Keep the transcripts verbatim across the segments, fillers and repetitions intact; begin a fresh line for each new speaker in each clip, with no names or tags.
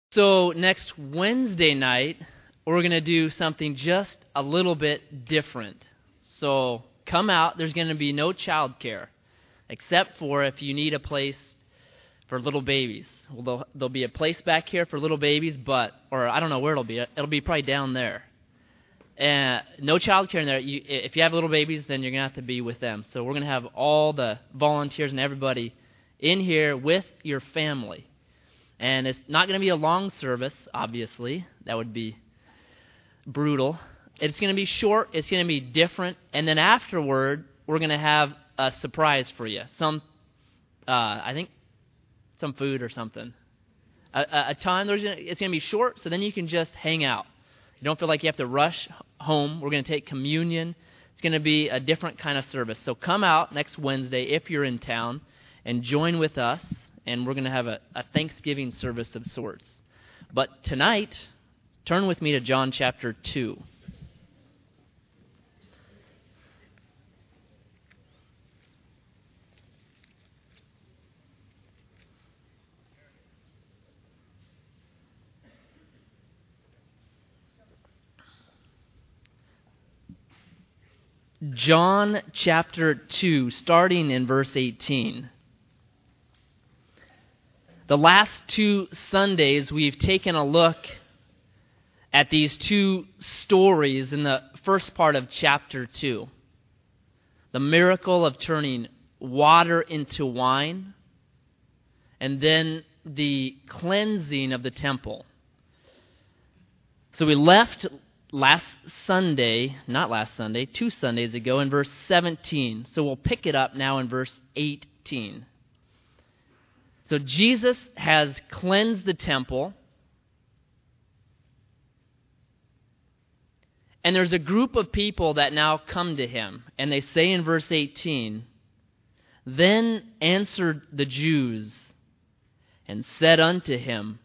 So next Wednesday night, we're going to do something just a little bit different. So come out. There's going to be no childcare, except for if you need a place for little babies. Well, there'll, there'll be a place back here for little babies, but, or I don't know where it'll be. It'll be probably down there. And no childcare in there. You, if you have little babies, then you're going to have to be with them. So we're going to have all the volunteers and everybody in here with your family. And it's not going to be a long service, obviously. That would be brutal. It's going to be short. It's going to be different. And then afterward, we're going to have a surprise for you. Some, uh, I think, some food or something. A, a, a time, there's gonna, it's going to be short, so then you can just hang out. You don't feel like you have to rush home. We're going to take communion. It's going to be a different kind of service. So come out next Wednesday if you're in town and join with us. And we're going to have a, a Thanksgiving service of sorts. But tonight, turn with me to John chapter two. John chapter two, starting in verse eighteen. The last two Sundays, we've taken a look at these two stories in the first part of chapter two. The miracle of turning water into wine, and then the cleansing of the temple. So we left last Sunday, not last Sunday, two Sundays ago in verse seventeen. So we'll pick it up now in verse eighteen. So Jesus has cleansed the temple, and there's a group of people that now come to him, and they say in verse eighteen, "Then answered the Jews and said unto him,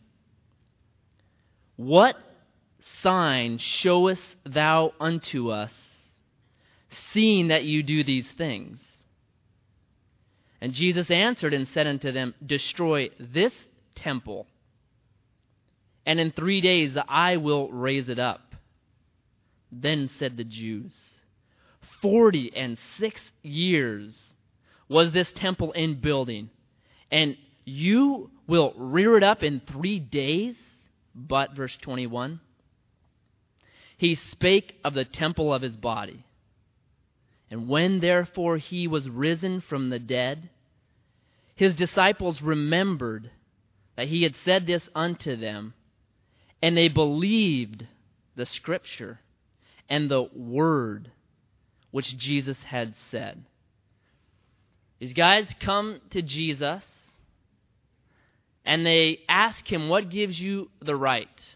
What sign showest thou unto us, seeing that you do these things? And Jesus answered and said unto them, Destroy this temple, and in three days I will raise it up. Then said the Jews, Forty and six years was this temple in building, and you will rear it up in three days? But, verse twenty-one, he spake of the temple of his body. And when therefore he was risen from the dead, his disciples remembered that he had said this unto them, and they believed the scripture and the word which Jesus had said." These guys come to Jesus, and they ask him, "What gives you the right?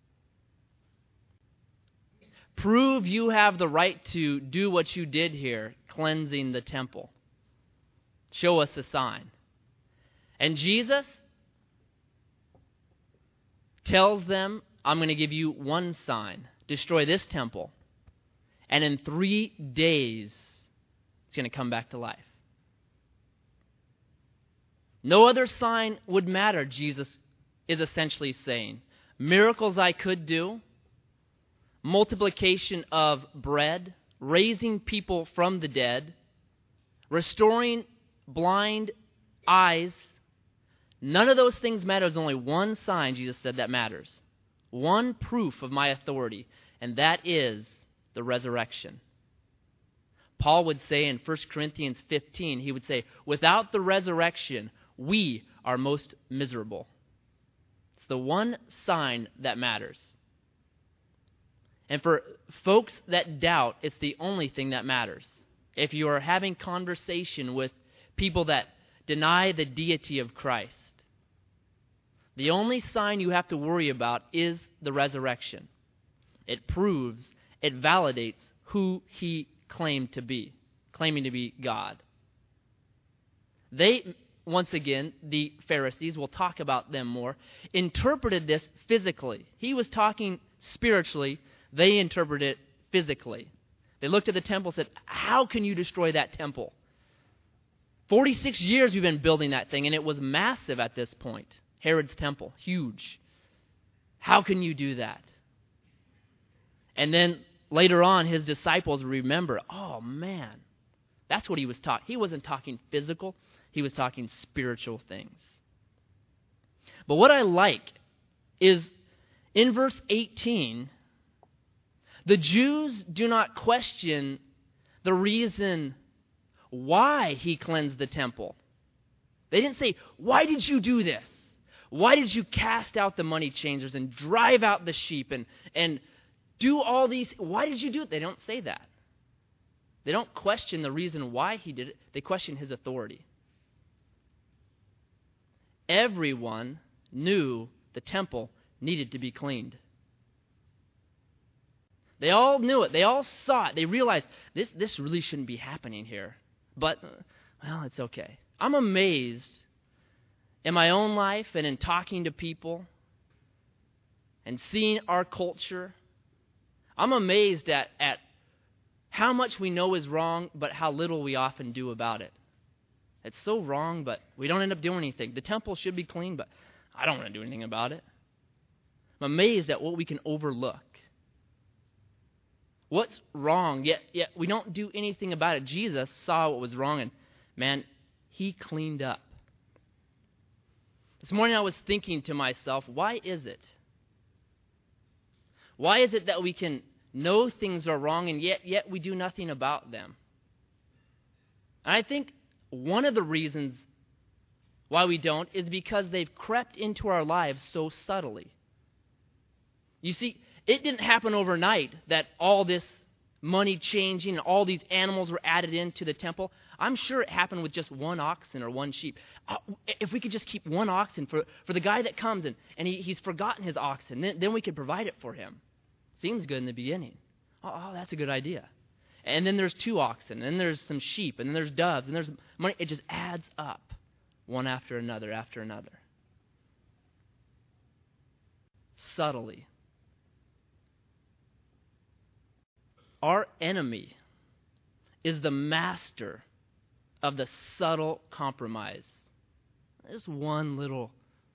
Prove you have the right to do what you did here, cleansing the temple. Show us a sign." And Jesus tells them, "I'm going to give you one sign. Destroy this temple. And in three days, it's going to come back to life." No other sign would matter, Jesus is essentially saying. Miracles I could do, multiplication of bread, raising people from the dead, restoring blind eyes, none of those things matter. There's only one sign, Jesus said, that matters. One proof of my authority, and that is the resurrection. Paul would say in First Corinthians fifteen, he would say, without the resurrection, we are most miserable. It's the one sign that matters. And for folks that doubt, it's the only thing that matters. If you are having conversation with people that deny the deity of Christ, the only sign you have to worry about is the resurrection. It proves, it validates who he claimed to be, claiming to be God. They, once again, the Pharisees, we'll talk about them more, interpreted this physically. He was talking spiritually. They interpreted it physically. They looked at the temple and said, "How can you destroy that temple? forty-six years we've been building that thing," and it was massive at this point. Herod's temple, huge. How can you do that? And then later on, his disciples remember, oh man, that's what he was talking. He wasn't talking physical. He was talking spiritual things. But what I like is in verse eighteen, the Jews do not question the reason why he cleansed the temple. They didn't say, why did you do this? Why did you cast out the money changers and drive out the sheep and, and do all these? Why did you do it? They don't say that. They don't question the reason why he did it. They question his authority. Everyone knew the temple needed to be cleaned. They all knew it. They all saw it. They realized this, this really shouldn't be happening here. But, well, it's okay. I'm amazed in my own life and in talking to people and seeing our culture. I'm amazed at, at how much we know is wrong, but how little we often do about it. It's so wrong, but we don't end up doing anything. The temple should be clean, but I don't want to do anything about it. I'm amazed at what we can overlook. What's wrong, yet, yet we don't do anything about it. Jesus saw what was wrong, and man, he cleaned up. This morning I was thinking to myself, why is it? Why is it that we can know things are wrong, and yet, yet we do nothing about them? And I think one of the reasons why we don't is because they've crept into our lives so subtly. You see, it didn't happen overnight that all this money changing and all these animals were added into the temple. I'm sure it happened with just one oxen or one sheep. Uh, if we could just keep one oxen for, for the guy that comes and, and he, he's forgotten his oxen, then, then we could provide it for him. Seems good in the beginning. Oh, oh, that's a good idea. And then there's two oxen, and then there's some sheep, and then there's doves, and there's money. It just adds up one after another after another. Subtly. Our enemy is the master of the subtle compromise. Just one little,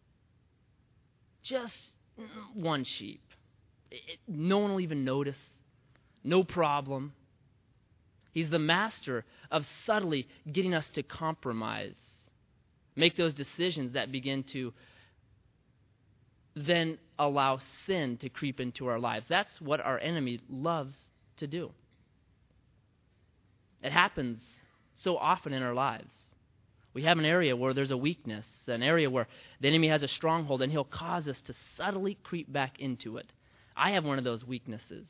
just one sheep. It, no one will even notice. No problem. He's the master of subtly getting us to compromise. Make those decisions that begin to then allow sin to creep into our lives. That's what our enemy loves to do. It happens so often in our lives. We have an area where there's a weakness, an area where the enemy has a stronghold, and he'll cause us to subtly creep back into it. I have one of those weaknesses.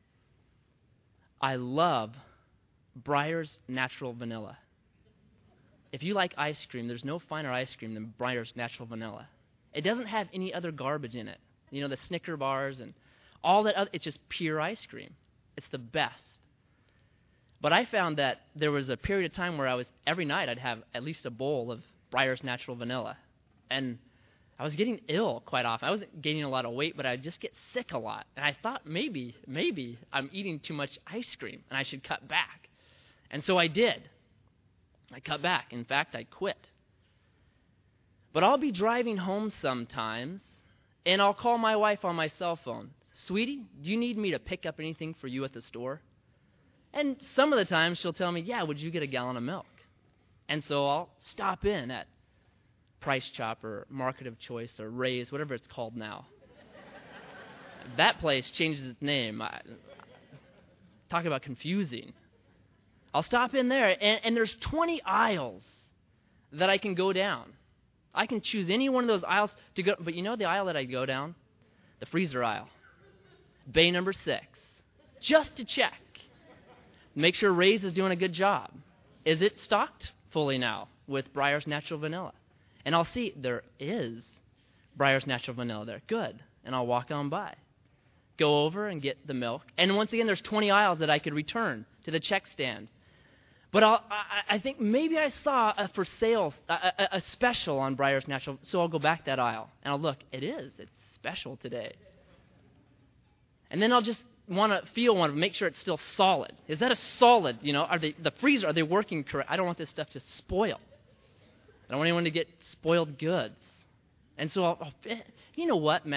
I love Breyer's Natural Vanilla. If you like ice cream, there's no finer ice cream than Breyer's Natural Vanilla. It doesn't have any other garbage in it. You know, the Snicker bars and all that other, it's just pure ice cream. It's the best. But I found that there was a period of time where I was, every night I'd have at least a bowl of Breyer's Natural Vanilla. And I was getting ill quite often. I wasn't gaining a lot of weight, but I'd just get sick a lot. And I thought maybe, maybe I'm eating too much ice cream and I should cut back. And so I did. I cut back. In fact, I quit. But I'll be driving home sometimes, and I'll call my wife on my cell phone. Sweetie, do you need me to pick up anything for you at the store? And some of the times she'll tell me, yeah, would you get a gallon of milk? And so I'll stop in at Price Chopper, Market of Choice, or Ray's, whatever it's called now. That place changes its name. I, talk about confusing. I'll stop in there, and, and there's twenty aisles that I can go down. I can choose any one of those aisles to go, but you know the aisle that I go down? The freezer aisle. Bay number six. Just to check. Make sure Ray's is doing a good job. Is it stocked fully now with Breyer's Natural Vanilla? And I'll see there is Breyer's Natural Vanilla there. Good. And I'll walk on by. Go over and get the milk. And once again, there's twenty aisles that I could return to the check stand. But I'll, I, I think maybe I saw a for sale, a, a, a special on Breyer's Natural, so I'll go back that aisle. And I'll look, it is. It's special today. And then I'll just want to feel one, make sure it's still solid. Is that a solid, you know, are they, the freezer, are they working correct? I don't want this stuff to spoil. I don't want anyone to get spoiled goods. And so, I'll, I'll, you know what, Matt?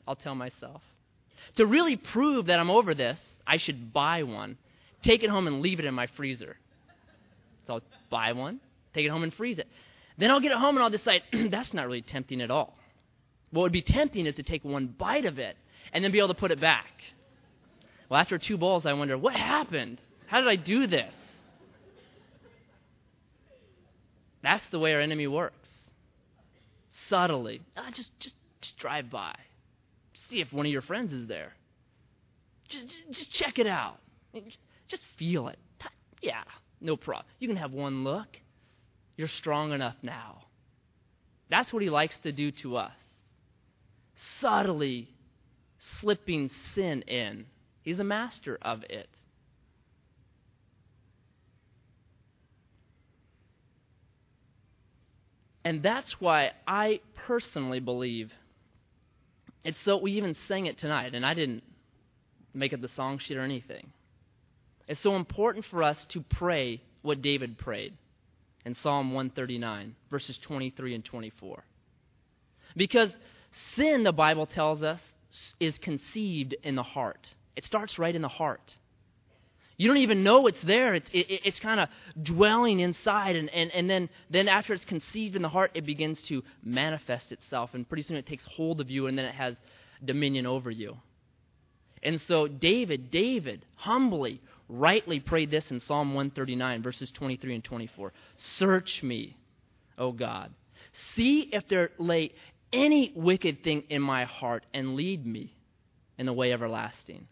I'll tell myself. To really prove that I'm over this, I should buy one, take it home and leave it in my freezer. So I'll buy one, take it home and freeze it. Then I'll get it home and I'll decide, that's not really tempting at all. What would be tempting is to take one bite of it and then be able to put it back. Well, after two bowls, I wonder, what happened? How did I do this? That's the way our enemy works. Subtly. Ah, just, just, just drive by. See if one of your friends is there. Just, just check it out. Just feel it. Yeah, no problem. You can have one look. You're strong enough now. That's what he likes to do to us. Subtly slipping sin in. He's a master of it. And that's why I personally believe it's so, we even sang it tonight, and I didn't make up the song sheet or anything. It's so important for us to pray what David prayed in Psalm one thirty-nine, verses twenty-three and twenty-four. Because sin, the Bible tells us, is conceived in the heart. It starts right in the heart. You don't even know it's there. It's, it, it's kind of dwelling inside, and, and, and then, then after it's conceived in the heart, it begins to manifest itself, and pretty soon it takes hold of you, and then it has dominion over you. And so David, David, humbly, rightly prayed this in Psalm one thirty-nine, verses twenty-three and twenty-four. Search me, O God. See if there lay any wicked thing in my heart, and lead me in the way everlasting.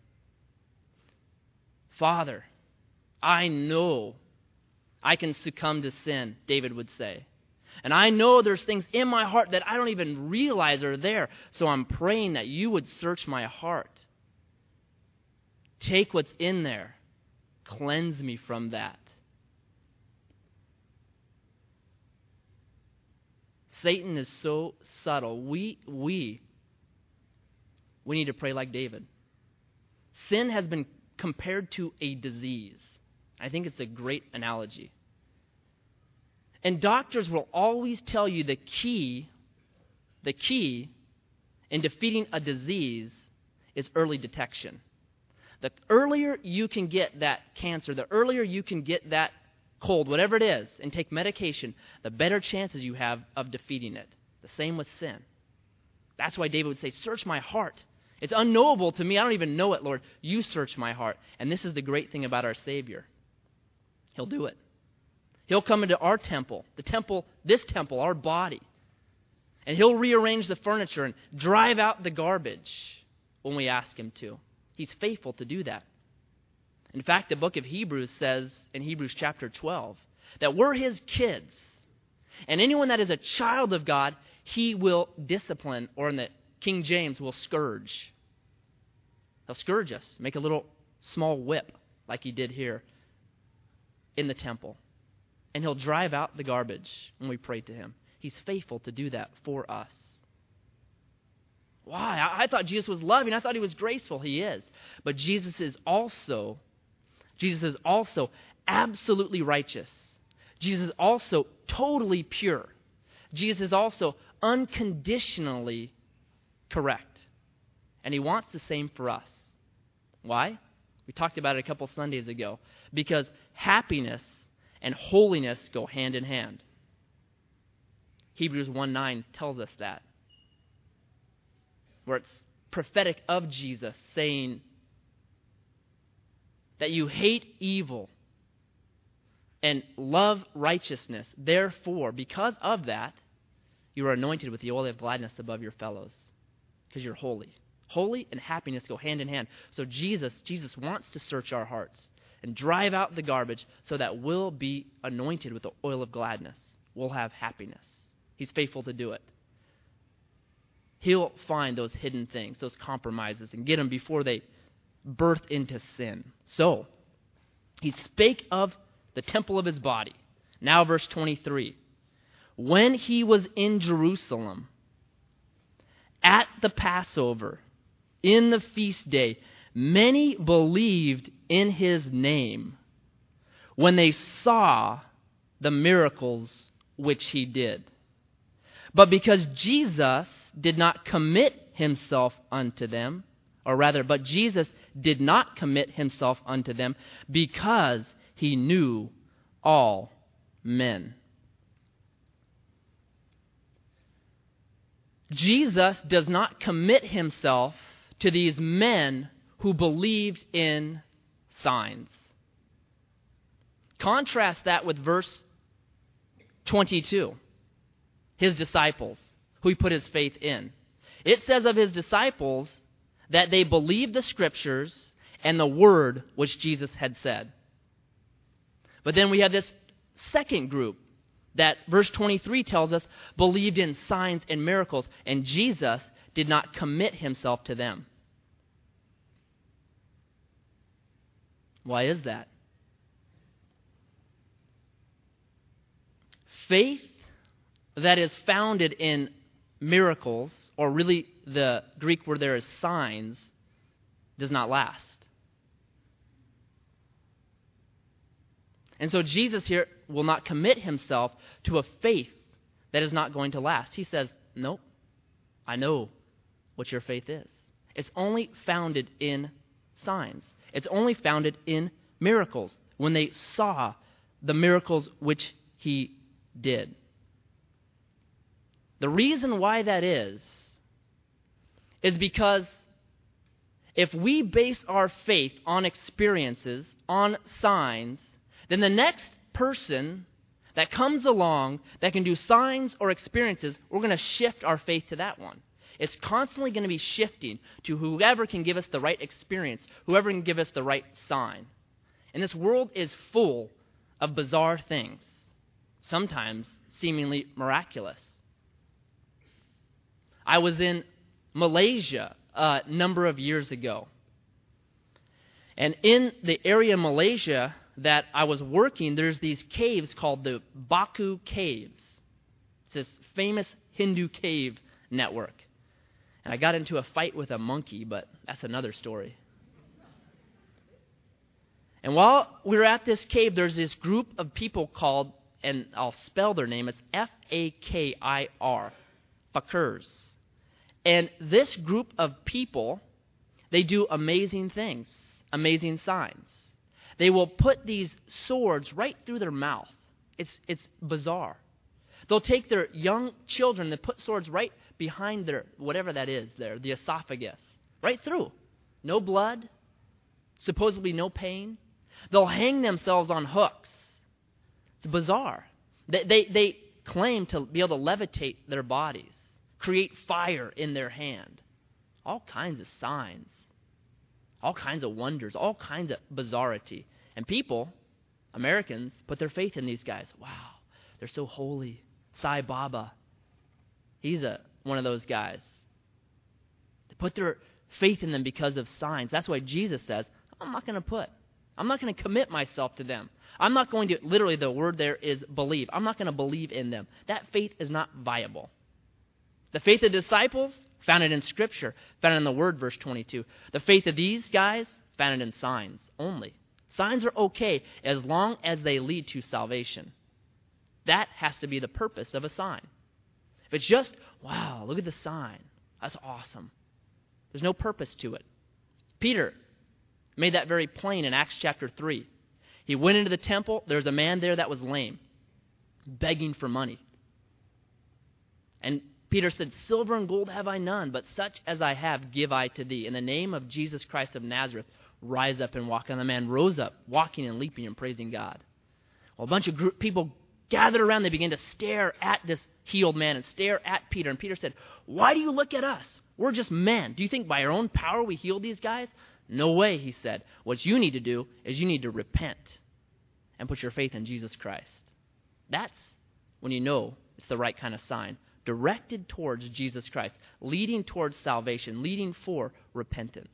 Father, I know I can succumb to sin, David would say. And I know there's things in my heart that I don't even realize are there. So I'm praying that you would search my heart. Take what's in there. Cleanse me from that. Satan is so subtle. We, we, we need to pray like David. Sin has been compared to a disease. I think it's a great analogy. And doctors will always tell you the key, the key in defeating a disease is early detection. The earlier you can get that cancer, the earlier you can get that cold, whatever it is, and take medication, the better chances you have of defeating it. The same with sin. That's why David would say, search my heart. It's unknowable to me. I don't even know it, Lord. You search my heart. And this is the great thing about our Savior. He'll do it. He'll come into our temple, the temple, this temple, our body. And he'll rearrange the furniture and drive out the garbage when we ask him to. He's faithful to do that. In fact, the book of Hebrews says in Hebrews chapter twelve that we're his kids. And anyone that is a child of God, he will discipline, or in the King James, will scourge. He'll scourge us, make a little small whip like he did here in the temple. And he'll drive out the garbage when we pray to him. He's faithful to do that for us. Why? I, I thought Jesus was loving. I thought he was graceful. He is. But Jesus is also, Jesus is also absolutely righteous. Jesus is also totally pure. Jesus is also unconditionally correct. And he wants the same for us. Why? We talked about it a couple Sundays ago. Because happiness and holiness go hand in hand. Hebrews one nine tells us that. Where it's prophetic of Jesus saying that you hate evil and love righteousness. Therefore, because of that, you are anointed with the oil of gladness above your fellows. Because you're holy. Holy and happiness go hand in hand. So Jesus, Jesus wants to search our hearts and drive out the garbage so that we'll be anointed with the oil of gladness. We'll have happiness. He's faithful to do it. He'll find those hidden things, those compromises, and get them before they birth into sin. So, he spake of the temple of his body. Now verse twenty-three. When he was in Jerusalem, at the Passover, in the feast day, many believed in his name when they saw the miracles which he did. But because Jesus did not commit himself unto them, or rather, but Jesus did not commit himself unto them because he knew all men. Jesus does not commit himself to these men who believed in signs. Contrast that with verse twenty-two, his disciples, who he put his faith in. It says of his disciples that they believed the scriptures and the word which Jesus had said. But then we have this second group that verse twenty-three tells us believed in signs and miracles, and Jesus did not commit himself to them. Why is that? Faith that is founded in miracles, or really the Greek word there is signs, does not last. And so Jesus here will not commit himself to a faith that is not going to last. He says, nope, I know what your faith is. It's only founded in signs. It's only founded in miracles, when they saw the miracles which he did. The reason why that is, is because if we base our faith on experiences, on signs, then the next person that comes along that can do signs or experiences, we're going to shift our faith to that one. It's constantly going to be shifting to whoever can give us the right experience, whoever can give us the right sign. And this world is full of bizarre things, sometimes seemingly miraculous. I was in Malaysia a number of years ago. And in the area of Malaysia that I was working, there's these caves called the Baku Caves. It's this famous Hindu cave network. And I got into a fight with a monkey, but that's another story. And while we were at this cave, there's this group of people called, and I'll spell their name, it's F A K I R, Fakirs. And this group of people, they do amazing things, amazing signs. They will put these swords right through their mouth. It's, it's bizarre. They'll take their young children and put swords right behind their, whatever that is there, the esophagus, right through. No blood, supposedly no pain. They'll hang themselves on hooks. It's bizarre. They, they, they claim to be able to levitate their bodies, create fire in their hand. All kinds of signs, all kinds of wonders, all kinds of bizarrity. And people, Americans, put their faith in these guys. Wow, they're so holy. Sai Baba, he's a one of those guys. They put their faith in them because of signs. That's why Jesus says, I'm not going to put, I'm not going to commit myself to them. I'm not going to, literally the word there is believe. I'm not going to believe in them. That faith is not viable. The faith of the disciples, founded in Scripture, founded in the Word, verse twenty-two. The faith of these guys, founded in signs only. Signs are okay as long as they lead to salvation. That has to be the purpose of a sign. If it's just, wow, look at the sign, that's awesome. There's no purpose to it. Peter made that very plain in Acts chapter three. He went into the temple. There was a man there that was lame, begging for money. And Peter said, silver and gold have I none, but such as I have give I to thee. In the name of Jesus Christ of Nazareth, rise up and walk. And the man rose up, walking and leaping and praising God. Well, a bunch of group, people gathered around. They began to stare at this healed man and stare at Peter. And Peter said, why do you look at us? We're just men. Do you think by our own power we healed these guys? No way, he said. What you need to do is you need to repent and put your faith in Jesus Christ. That's when you know it's the right kind of sign. Directed towards Jesus Christ, leading towards salvation, leading for repentance.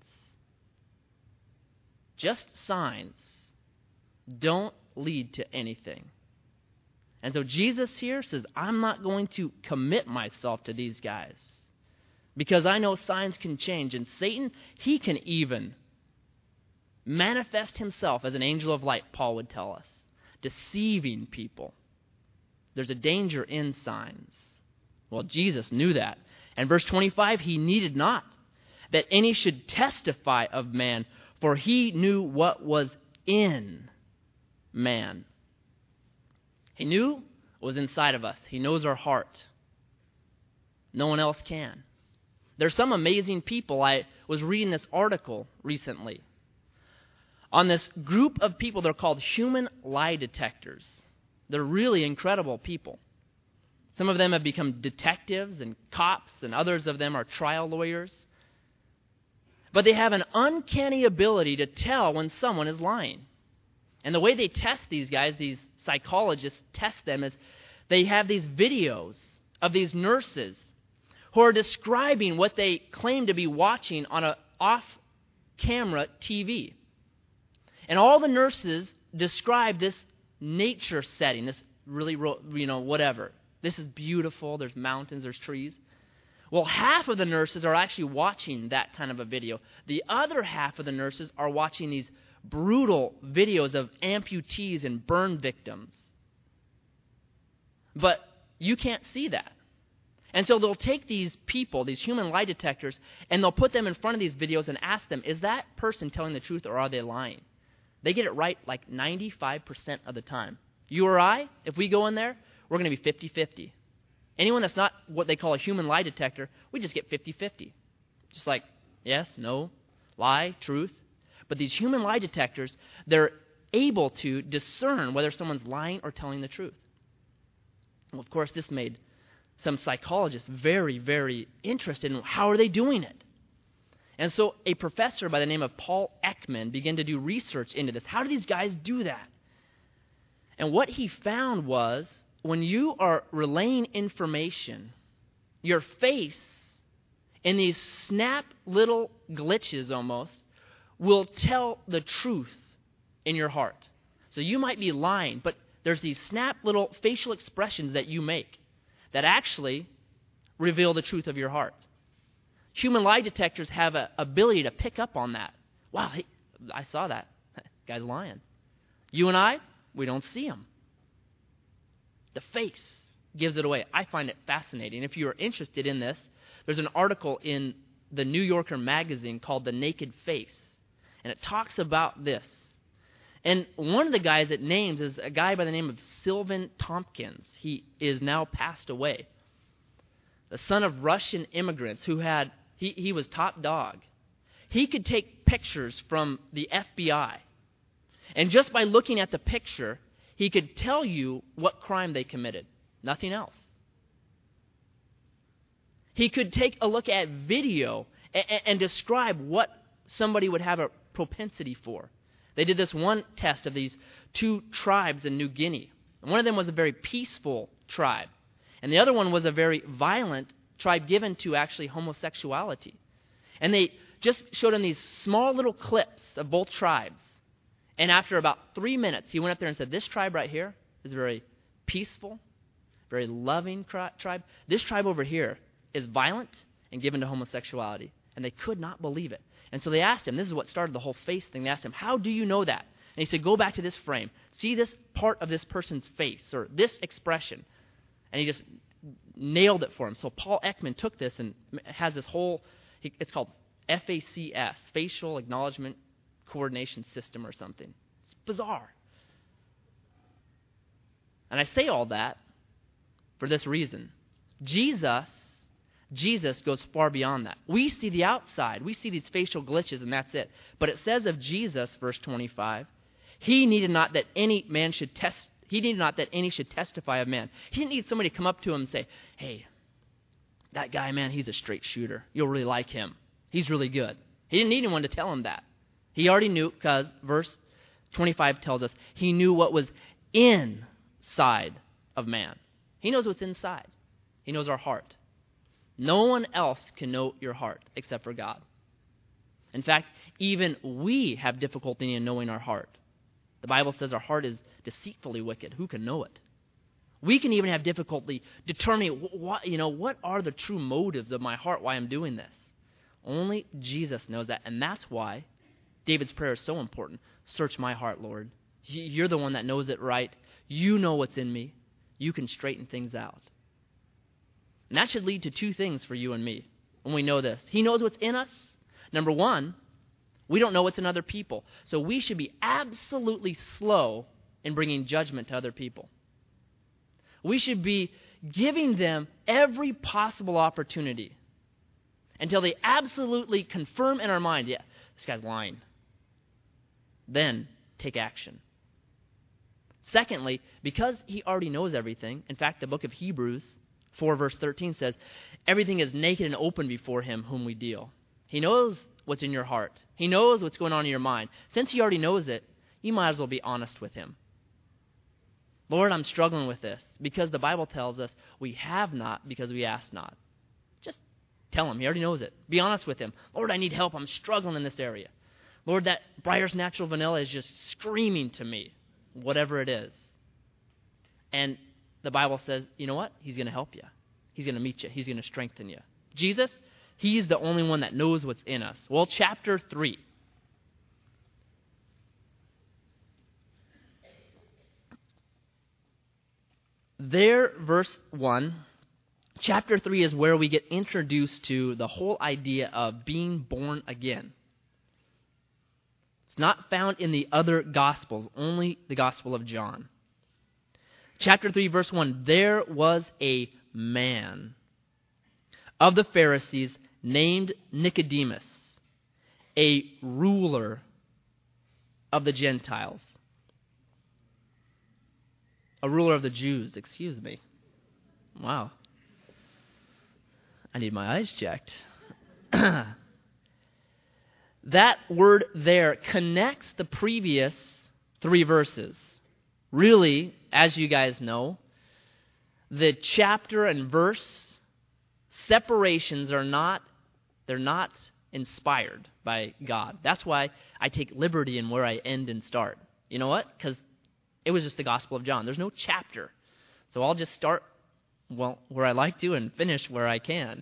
Just signs don't lead to anything. And so Jesus here says, I'm not going to commit myself to these guys because I know signs can change. And Satan, he can even manifest himself as an angel of light, Paul would tell us, deceiving people. There's a danger in signs. Well, Jesus knew that. And verse twenty-five, he needed not that any should testify of man, for he knew what was in man. He knew what was inside of us. He knows our heart. No one else can. There's some amazing people. I was reading this article recently on this group of people. They're called human lie detectors. They're really incredible people. Some of them have become detectives and cops, and others of them are trial lawyers. But they have an uncanny ability to tell when someone is lying. And the way they test these guys, these psychologists test them, is they have these videos of these nurses who are describing what they claim to be watching on an off-camera T V. And all the nurses describe this nature setting, this really, you know, whatever. This is beautiful. There's mountains, there's trees. Well, half of the nurses are actually watching that kind of a video. The other half of the nurses are watching these brutal videos of amputees and burn victims. But you can't see that. And so they'll take these people, these human lie detectors, and they'll put them in front of these videos and ask them, is that person telling the truth or are they lying? They get it right like ninety-five percent of the time. You or I, if we go in there, we're going to be fifty-fifty. Anyone that's not what they call a human lie detector, we just get fifty-fifty. Just like, yes, no, lie, truth. But these human lie detectors, they're able to discern whether someone's lying or telling the truth. Well, of course, this made some psychologists very, very interested in how are they doing it. And so a professor by the name of Paul Ekman began to do research into this. How do these guys do that? And what he found was when you are relaying information, your face in these snap little glitches almost will tell the truth in your heart. So you might be lying, but there's these snap little facial expressions that you make that actually reveal the truth of your heart. Human lie detectors have an ability to pick up on that. Wow, hey, I saw that. Guy's lying. You and I, we don't see him. The face gives it away. I find it fascinating. If you're interested in this, there's an article in the New Yorker magazine called The Naked Face, and it talks about this. And one of the guys it names is a guy by the name of Sylvan Tompkins. He is now passed away. The son of Russian immigrants who had, he, he was top dog. He could take pictures from the F B I. And just by looking at the picture, he could tell you what crime they committed. Nothing else. He could take a look at video and, and, and describe what somebody would have a propensity for. They did this one test of these two tribes in New Guinea. And one of them was a very peaceful tribe. And the other one was a very violent tribe given to actually homosexuality. And they just showed him these small little clips of both tribes. And after about three minutes, he went up there and said, this tribe right here is very peaceful, very loving tribe. This tribe over here is violent and given to homosexuality. And they could not believe it. And so they asked him, this is what started the whole face thing. They asked him, how do you know that? And he said, go back to this frame. See this part of this person's face or this expression. And he just nailed it for him. So Paul Ekman took this and has this whole, it's called F A C S, Facial Acknowledgement Coordination System or something. It's bizarre. And I say all that for this reason. Jesus, Jesus goes far beyond that. We see the outside. We see these facial glitches and that's it. But it says of Jesus, verse twenty-five, he needed not that any man should test, he needed not that any should testify of man. He didn't need somebody to come up to him and say, hey, that guy, man, he's a straight shooter. You'll really like him. He's really good. He didn't need anyone to tell him that. He already knew because verse twenty-five tells us he knew what was inside of man. He knows what's inside. He knows our heart. No one else can know your heart except for God. In fact, even we have difficulty in knowing our heart. The Bible says our heart is deceitfully wicked. Who can know it? We can even have difficulty determining what, you know, what are the true motives of my heart, why I'm doing this. Only Jesus knows that, and that's why David's prayer is so important. Search my heart, Lord. You're the one that knows it right. You know what's in me. You can straighten things out. And that should lead to two things for you and me when we know this. He knows what's in us. Number one, we don't know what's in other people. So we should be absolutely slow in bringing judgment to other people. We should be giving them every possible opportunity until they absolutely confirm in our mind, yeah, this guy's lying. Then take action. Secondly, because he already knows everything, in fact, the book of Hebrews four verse thirteen says, everything is naked and open before him whom we deal. He knows what's in your heart. He knows what's going on in your mind. Since he already knows it, you might as well be honest with him. Lord, I'm struggling with this, because the Bible tells us we have not because we ask not. Just tell him. He already knows it. Be honest with him. Lord, I need help. I'm struggling in this area. Lord, that Breyer's Natural Vanilla is just screaming to me, whatever it is. And the Bible says, you know what? He's going to help you. He's going to meet you. He's going to strengthen you. Jesus, he's the only one that knows what's in us. Well, chapter three. There, verse one, chapter three is where we get introduced to the whole idea of being born again. It's not found in the other Gospels, only the Gospel of John. Chapter three, verse one, there was a man of the Pharisees named Nicodemus, a ruler of the Gentiles. A ruler of the Jews, excuse me. Wow. I need my eyes checked. That word there connects the previous three verses. Really, as you guys know, the chapter and verse separations are not, they're not inspired by God. That's why I take liberty in where I end and start. You know what? Because it was just the Gospel of John. There's no chapter. So I'll just start, well, where I like to and finish where I can.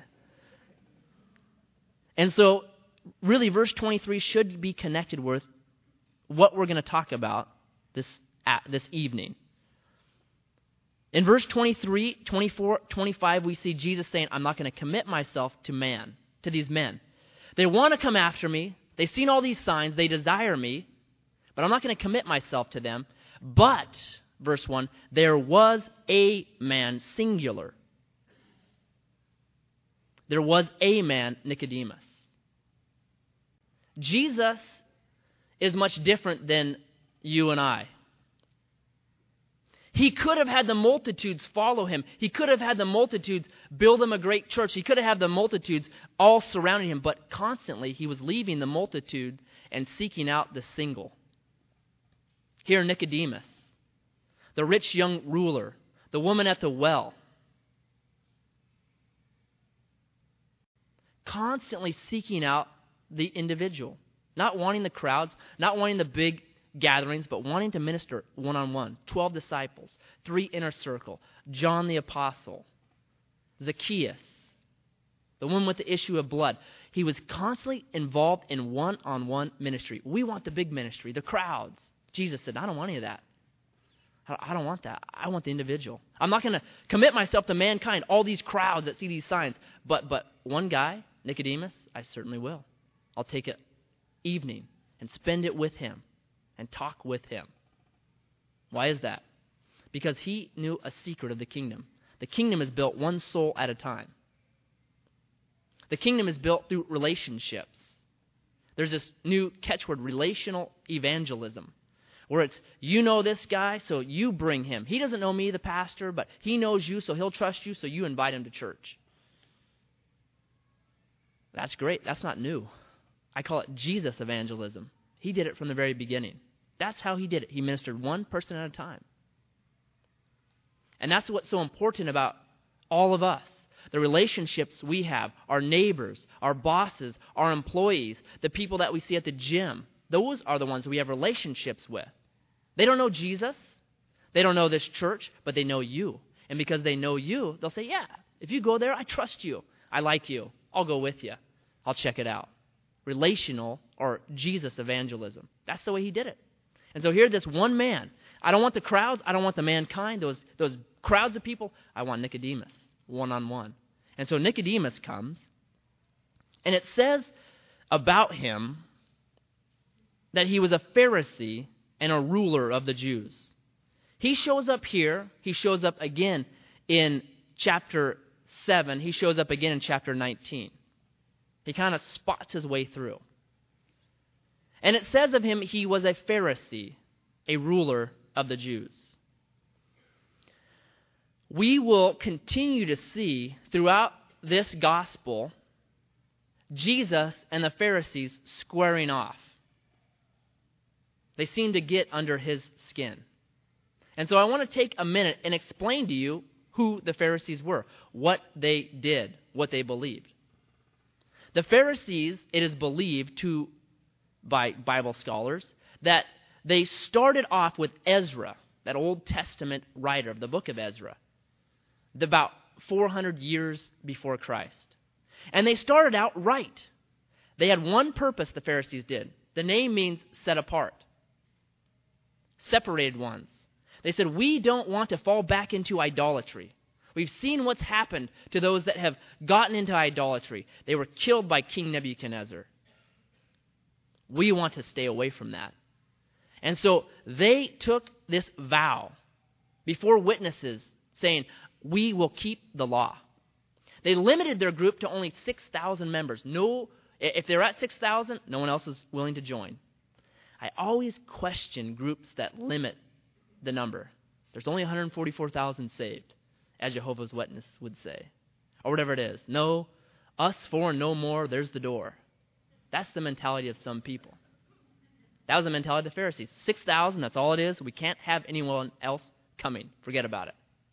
And so, really, verse twenty-three should be connected with what we're going to talk about this, uh, this evening. In verse twenty-three, twenty-four, twenty-five, we see Jesus saying, I'm not going to commit myself to man, to these men. They want to come after me. They've seen all these signs. They desire me. But I'm not going to commit myself to them. But, verse one, there was a man, singular. There was a man, Nicodemus. Jesus is much different than you and I. He could have had the multitudes follow him. He could have had the multitudes build him a great church. He could have had the multitudes all surrounding him. But constantly he was leaving the multitude and seeking out the single. Here, Nicodemus, the rich young ruler, the woman at the well, constantly seeking out the individual, not wanting the crowds, not wanting the big gatherings, but wanting to minister one-on-one. Twelve disciples, three inner circle, John the Apostle, Zacchaeus, the one with the issue of blood. He was constantly involved in one-on-one ministry. We want the big ministry, the crowds. Jesus said, I don't want any of that. I don't want that. I want the individual. I'm not going to commit myself to mankind, all these crowds that see these signs. But but one guy, Nicodemus, I certainly will. I'll take an evening and spend it with him and talk with him. Why is that? Because he knew a secret of the kingdom. The kingdom is built one soul at a time. The kingdom is built through relationships. There's this new catchword, relational evangelism, where it's, you know this guy, so you bring him. He doesn't know me, the pastor, but he knows you, so he'll trust you, so you invite him to church. That's great. That's not new. I call it Jesus evangelism. He did it from the very beginning. That's how he did it. He ministered one person at a time. And that's what's so important about all of us. The relationships we have, our neighbors, our bosses, our employees, the people that we see at the gym, those are the ones we have relationships with. They don't know Jesus. They don't know this church, but they know you. And because they know you, they'll say, yeah, if you go there, I trust you. I like you. I'll go with you. I'll check it out. Relational or Jesus evangelism. That's the way he did it. And so here, this one man. I don't want the crowds. I don't want the mankind, those, those crowds of people. I want Nicodemus, one-on-one. And so Nicodemus comes, and it says about him that he was a Pharisee and a ruler of the Jews. He shows up here. He shows up again in chapter seven. He shows up again in chapter nineteen. He kind of spots his way through. And it says of him, he was a Pharisee, a ruler of the Jews. We will continue to see throughout this gospel Jesus and the Pharisees squaring off. They seem to get under his skin. And so I want to take a minute and explain to you who the Pharisees were, what they did, what they believed. The Pharisees, it is believed to by Bible scholars, that they started off with Ezra, that Old Testament writer of the book of Ezra, about four hundred years before Christ. And they started out right. They had one purpose, the Pharisees did. The name means set apart. Separated ones. They said, we don't want to fall back into idolatry. We've seen what's happened to those that have gotten into idolatry. They were killed by King Nebuchadnezzar. We want to stay away from that. And so they took this vow before witnesses saying, we will keep the law. They limited their group to only six thousand members. No, if they're at six thousand, no one else is willing to join. I always question groups that limit the number. There's only one hundred forty-four thousand saved, as Jehovah's Witness would say, or whatever it is. No, us four and no more, there's the door. That's the mentality of some people. That was the mentality of the Pharisees. six thousand, that's all it is. We can't have anyone else coming. Forget about it.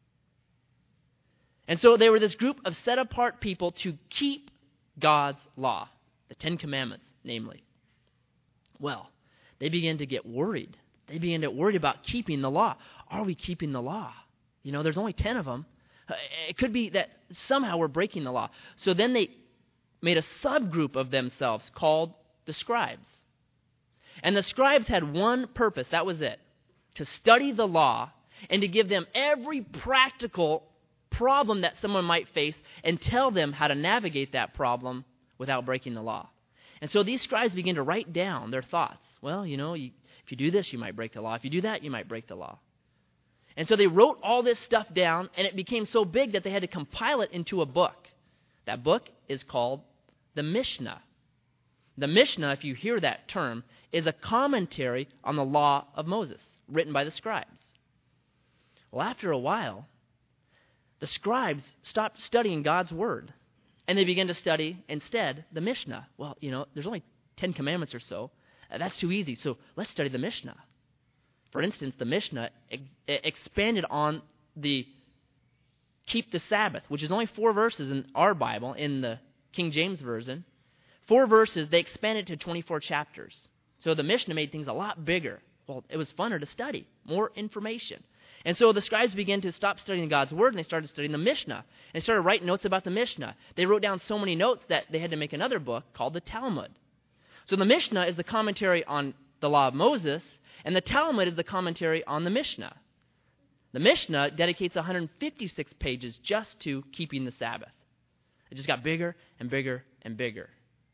And so they were this group of set-apart people to keep God's law, the Ten Commandments, namely. Well, they began to get worried. They began to get worried about keeping the law. Are we keeping the law? You know, there's only ten of them. It could be that somehow we're breaking the law. So then they made a subgroup of themselves called the scribes. And the scribes had one purpose, that was it, to study the law and to give them every practical problem that someone might face and tell them how to navigate that problem without breaking the law. And so these scribes begin to write down their thoughts. Well, you know, you, if you do this, you might break the law. If you do that, you might break the law. And so they wrote all this stuff down, and it became so big that they had to compile it into a book. That book is called the Mishnah. The Mishnah, if you hear that term, is a commentary on the law of Moses, written by the scribes. Well, after a while, the scribes stopped studying God's word, and they began to study, instead, the Mishnah. Well, you know, there's only ten commandments or so. That's too easy, so let's study the Mishnah. For instance, the Mishnah ex- expanded on the keep the Sabbath, which is only four verses in our Bible, in the King James Version. Four verses, they expanded to twenty-four chapters. So the Mishnah made things a lot bigger. Well, it was funner to study, more information. And so the scribes began to stop studying God's word, and they started studying the Mishnah. And they started writing notes about the Mishnah. They wrote down so many notes that they had to make another book called the Talmud. So the Mishnah is the commentary on the law of Moses, and the Talmud is the commentary on the Mishnah. The Mishnah dedicates one hundred fifty-six pages just to keeping the Sabbath. It just got bigger and bigger and bigger.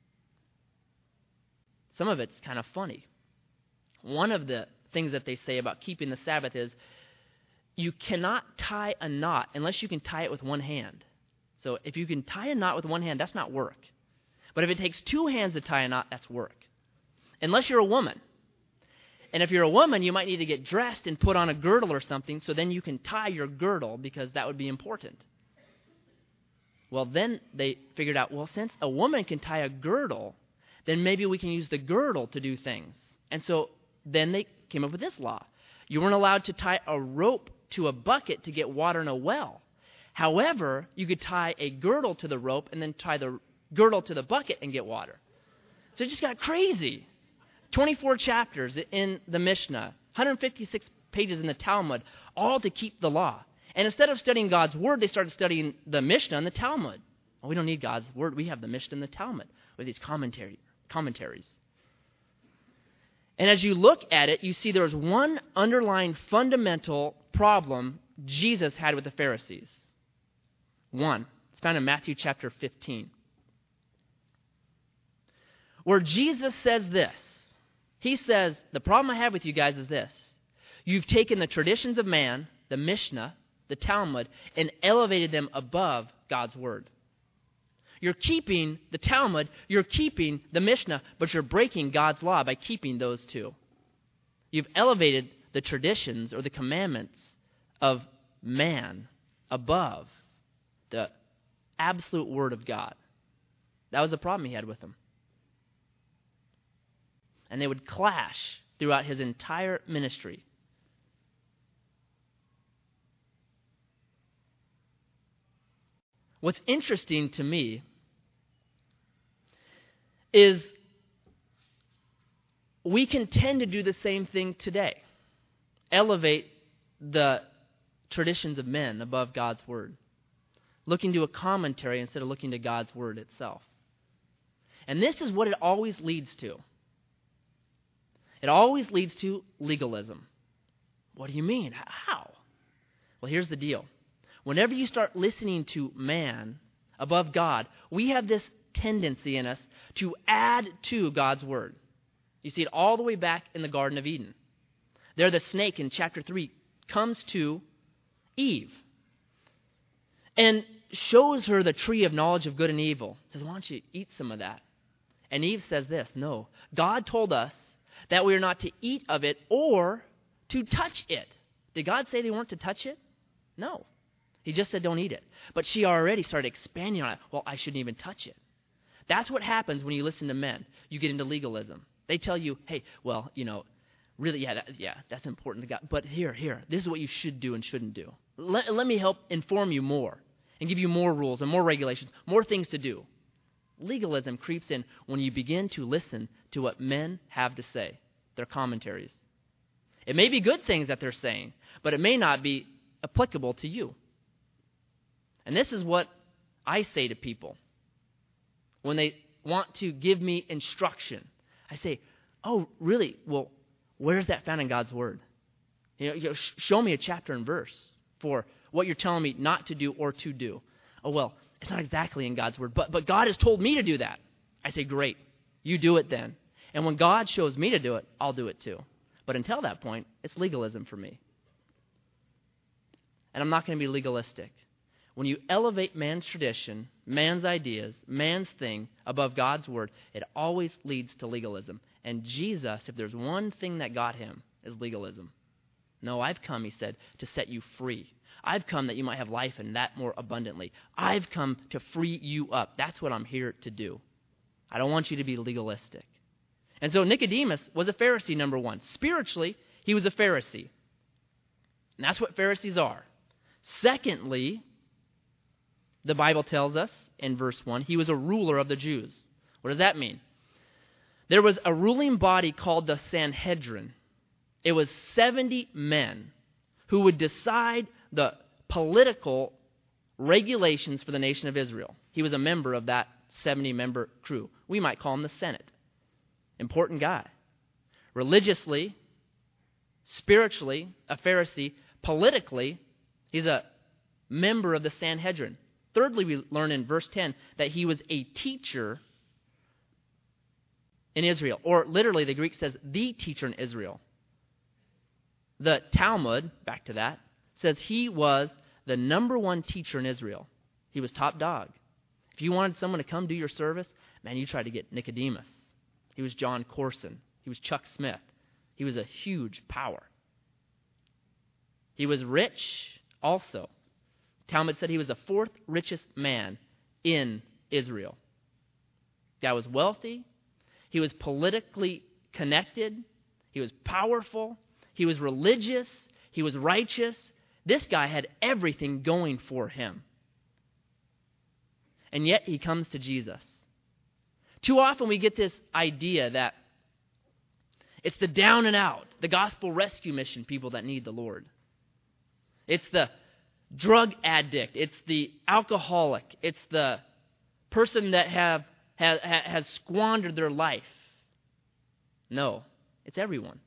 Some of it's kind of funny. One of the things that they say about keeping the Sabbath is you cannot tie a knot unless you can tie it with one hand. So if you can tie a knot with one hand, that's not work. But if it takes two hands to tie a knot, that's work. Unless you're a woman. And if you're a woman, you might need to get dressed and put on a girdle or something so then you can tie your girdle because that would be important. Well, then they figured out, well, since a woman can tie a girdle, then maybe we can use the girdle to do things. And so then they came up with this law. You weren't allowed to tie a rope to a bucket to get water in a well. However, you could tie a girdle to the rope and then tie the girdle to the bucket and get water. So it just got crazy. twenty-four chapters in the Mishnah, one hundred fifty-six pages in the Talmud, all to keep the law. And instead of studying God's word, they started studying the Mishnah and the Talmud. Well, we don't need God's word. We have the Mishnah and the Talmud with these commentary, commentaries. And as you look at it, you see there's one underlying fundamental problem Jesus had with the Pharisees. One, It's found in Matthew chapter fifteen, where Jesus says this. He says, the problem I have with you guys is this. You've taken the traditions of man, the Mishnah, the Talmud, and elevated them above God's word. You're keeping the Talmud, you're keeping the Mishnah, but you're breaking God's law by keeping those two. You've elevated the traditions or the commandments of man above the absolute word of God. That was the problem he had with them. And they would clash throughout his entire ministry. What's interesting to me is we can tend to do the same thing today. Elevate the traditions of men above God's word. Looking to a commentary instead of looking to God's word itself. And this is what it always leads to. It always leads to legalism. What do you mean? How? Well, here's the deal. Whenever you start listening to man above God, we have this tendency in us to add to God's word. You see it all the way back in the Garden of Eden. There the snake in chapter three comes to Eve and shows her the tree of knowledge of good and evil. Says, why don't you eat some of that? And Eve says this, no, God told us that we are not to eat of it or to touch it. Did God say they weren't to touch it? No. He just said don't eat it. But she already started expanding on it. Well, I shouldn't even touch it. That's what happens when you listen to men. You get into legalism. They tell you, hey, well, you know, really, yeah, that, yeah, that's important to God. But here, here, this is what you should do and shouldn't do. Let, let me help inform you more and give you more rules and more regulations, more things to do. Legalism creeps in when you begin to listen to what men have to say, their commentaries. It may be good things that they're saying, but it may not be applicable to you. And this is what I say to people when they want to give me instruction. I say, oh, really? Well, where's that found in God's word? You know, you know, sh- show me a chapter and verse for what you're telling me not to do or to do. Oh, well, it's not exactly in God's word, but, but God has told me to do that. I say, great, you do it then. And when God shows me to do it, I'll do it too. But until that point, it's legalism for me. And I'm not going to be legalistic. When you elevate man's tradition, man's ideas, man's thing above God's word, it always leads to legalism. And Jesus, if there's one thing that got him, is legalism. No, I've come, he said, to set you free. I've come that you might have life and that more abundantly. I've come to free you up. That's what I'm here to do. I don't want you to be legalistic. And so Nicodemus was a Pharisee, number one. Spiritually, he was a Pharisee. And that's what Pharisees are. Secondly, the Bible tells us in verse one, he was a ruler of the Jews. What does that mean? There was a ruling body called the Sanhedrin. It was seventy men who would decide the political regulations for the nation of Israel. He was a member of that seventy-member crew. We might call him the Senate. Important guy. Religiously, spiritually, a Pharisee. Politically, he's a member of the Sanhedrin. Thirdly, we learn in verse ten that he was a teacher in Israel. Or literally, the Greek says the teacher in Israel. The Talmud, back to that, says he was the number one teacher in Israel. He was top dog. If you wanted someone to come do your service, man, you tried to get Nicodemus. He was John Corson. He was Chuck Smith. He was a huge power. He was rich also. Talmud said he was the fourth richest man in Israel. Guy was wealthy. He was politically connected. He was powerful. He was religious. He was righteous. This guy had everything going for him. And yet he comes to Jesus. Too often we get this idea that it's the down and out, the gospel rescue mission people that need the Lord. It's the drug addict. It's the alcoholic. It's the person that have has, has squandered their life. No, it's everyone.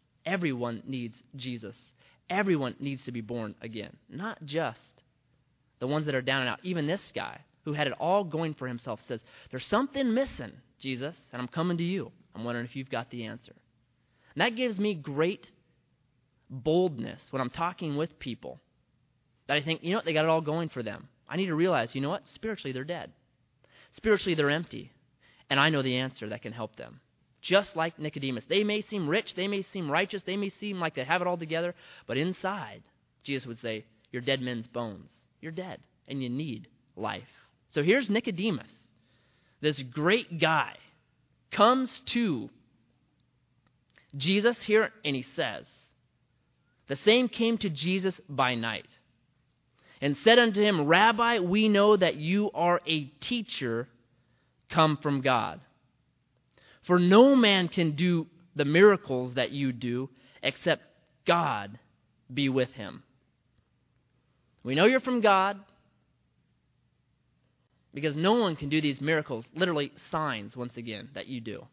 Everyone needs Jesus. Everyone needs to be born again. Not just the ones that are down and out. Even this guy, who had it all going for himself, says, there's something missing, Jesus, and I'm coming to you. I'm wondering if you've got the answer. And that gives me great boldness when I'm talking with people, that I think, you know what, they got it all going for them. I need to realize, you know what, spiritually they're dead. Spiritually they're empty. And I know the answer that can help them. Just like Nicodemus. They may seem rich, they may seem righteous, they may seem like they have it all together, but inside, Jesus would say, you're dead men's bones. You're dead, and you need life. So here's Nicodemus, this great guy, comes to Jesus here, and he says, the same came to Jesus by night, and said unto him, Rabbi, we know that you are a teacher come from God. For no man can do the miracles that you do except God be with him. We know you're from God because no one can do these miracles, literally signs, once again, that you do.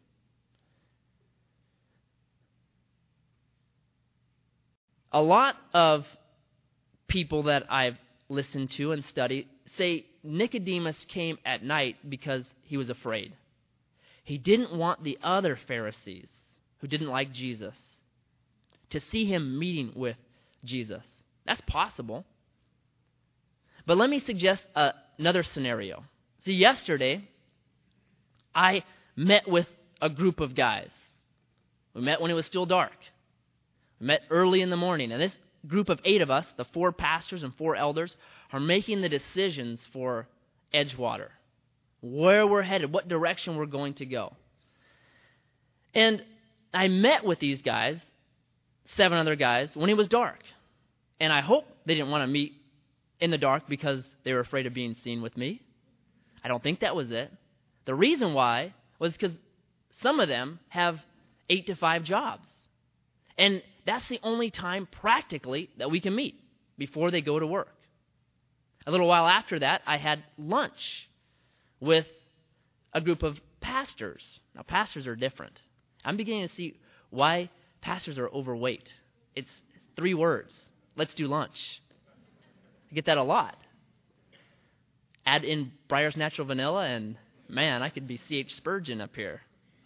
A lot of people that I've listened to and studied say Nicodemus came at night because he was afraid. He didn't want the other Pharisees who didn't like Jesus to see him meeting with Jesus. That's possible. But let me suggest uh, another scenario. See, yesterday, I met with a group of guys. We met when it was still dark. We met early in the morning. And this group of eight of us, the four pastors and four elders, are making the decisions for Edgewater. Where we're headed, what direction we're going to go. And I met with these guys, seven other guys, when it was dark. And I hope they didn't want to meet in the dark because they were afraid of being seen with me. I don't think that was it. The reason why was because some of them have eight to five jobs. And that's the only time practically that we can meet before they go to work. A little while after that, I had lunch with a group of pastors. Now, pastors are different. I'm beginning to see why pastors are overweight. It's three words. Let's do lunch. I get that a lot. Add in Breyer's Natural Vanilla, and man, I could be C H Spurgeon up here.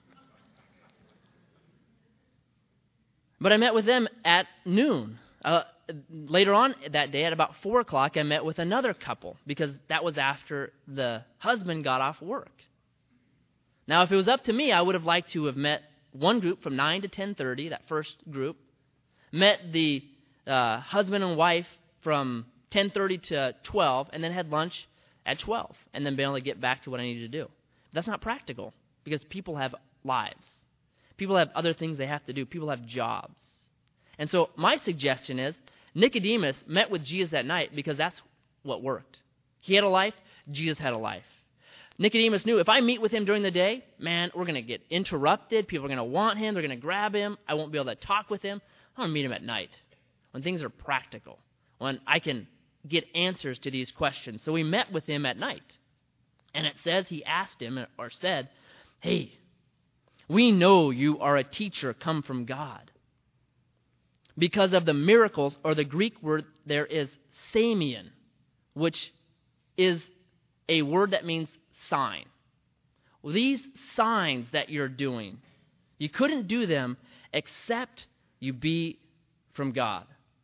But I met with them at noon. Uh, later on that day, at about four o'clock, I met with another couple because that was after the husband got off work. Now, if it was up to me, I would have liked to have met one group from nine to ten thirty, that first group, met the uh, husband and wife from ten thirty to twelve, and then had lunch at twelve, and then been able to get back to what I needed to do. But that's not practical because people have lives. People have other things they have to do. People have jobs. And so my suggestion is Nicodemus met with Jesus at night because that's what worked. He had a life. Jesus had a life. Nicodemus knew if I meet with him during the day, man, we're going to get interrupted. People are going to want him. They're going to grab him. I won't be able to talk with him. I want to meet him at night when things are practical, when I can get answers to these questions. So we met with him at night. And it says he asked him or said, hey, we know you are a teacher come from God. Because of the miracles, or the Greek word there is samian, which is a word that means sign. Well, these signs that you're doing, you couldn't do them except you be from God.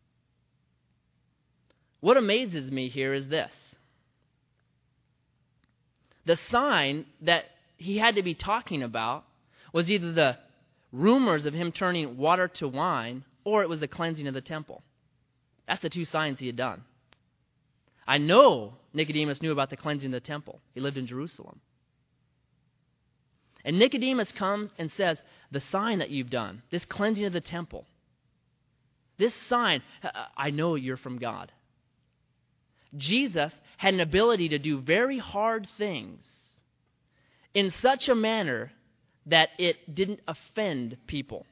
What amazes me here is this. The sign that he had to be talking about was either the rumors of him turning water to wine, or it was the cleansing of the temple. That's the two signs he had done. I know Nicodemus knew about the cleansing of the temple. He lived in Jerusalem. And Nicodemus comes and says, the sign that you've done, this cleansing of the temple, this sign, I know you're from God. Jesus had an ability to do very hard things in such a manner that it didn't offend people.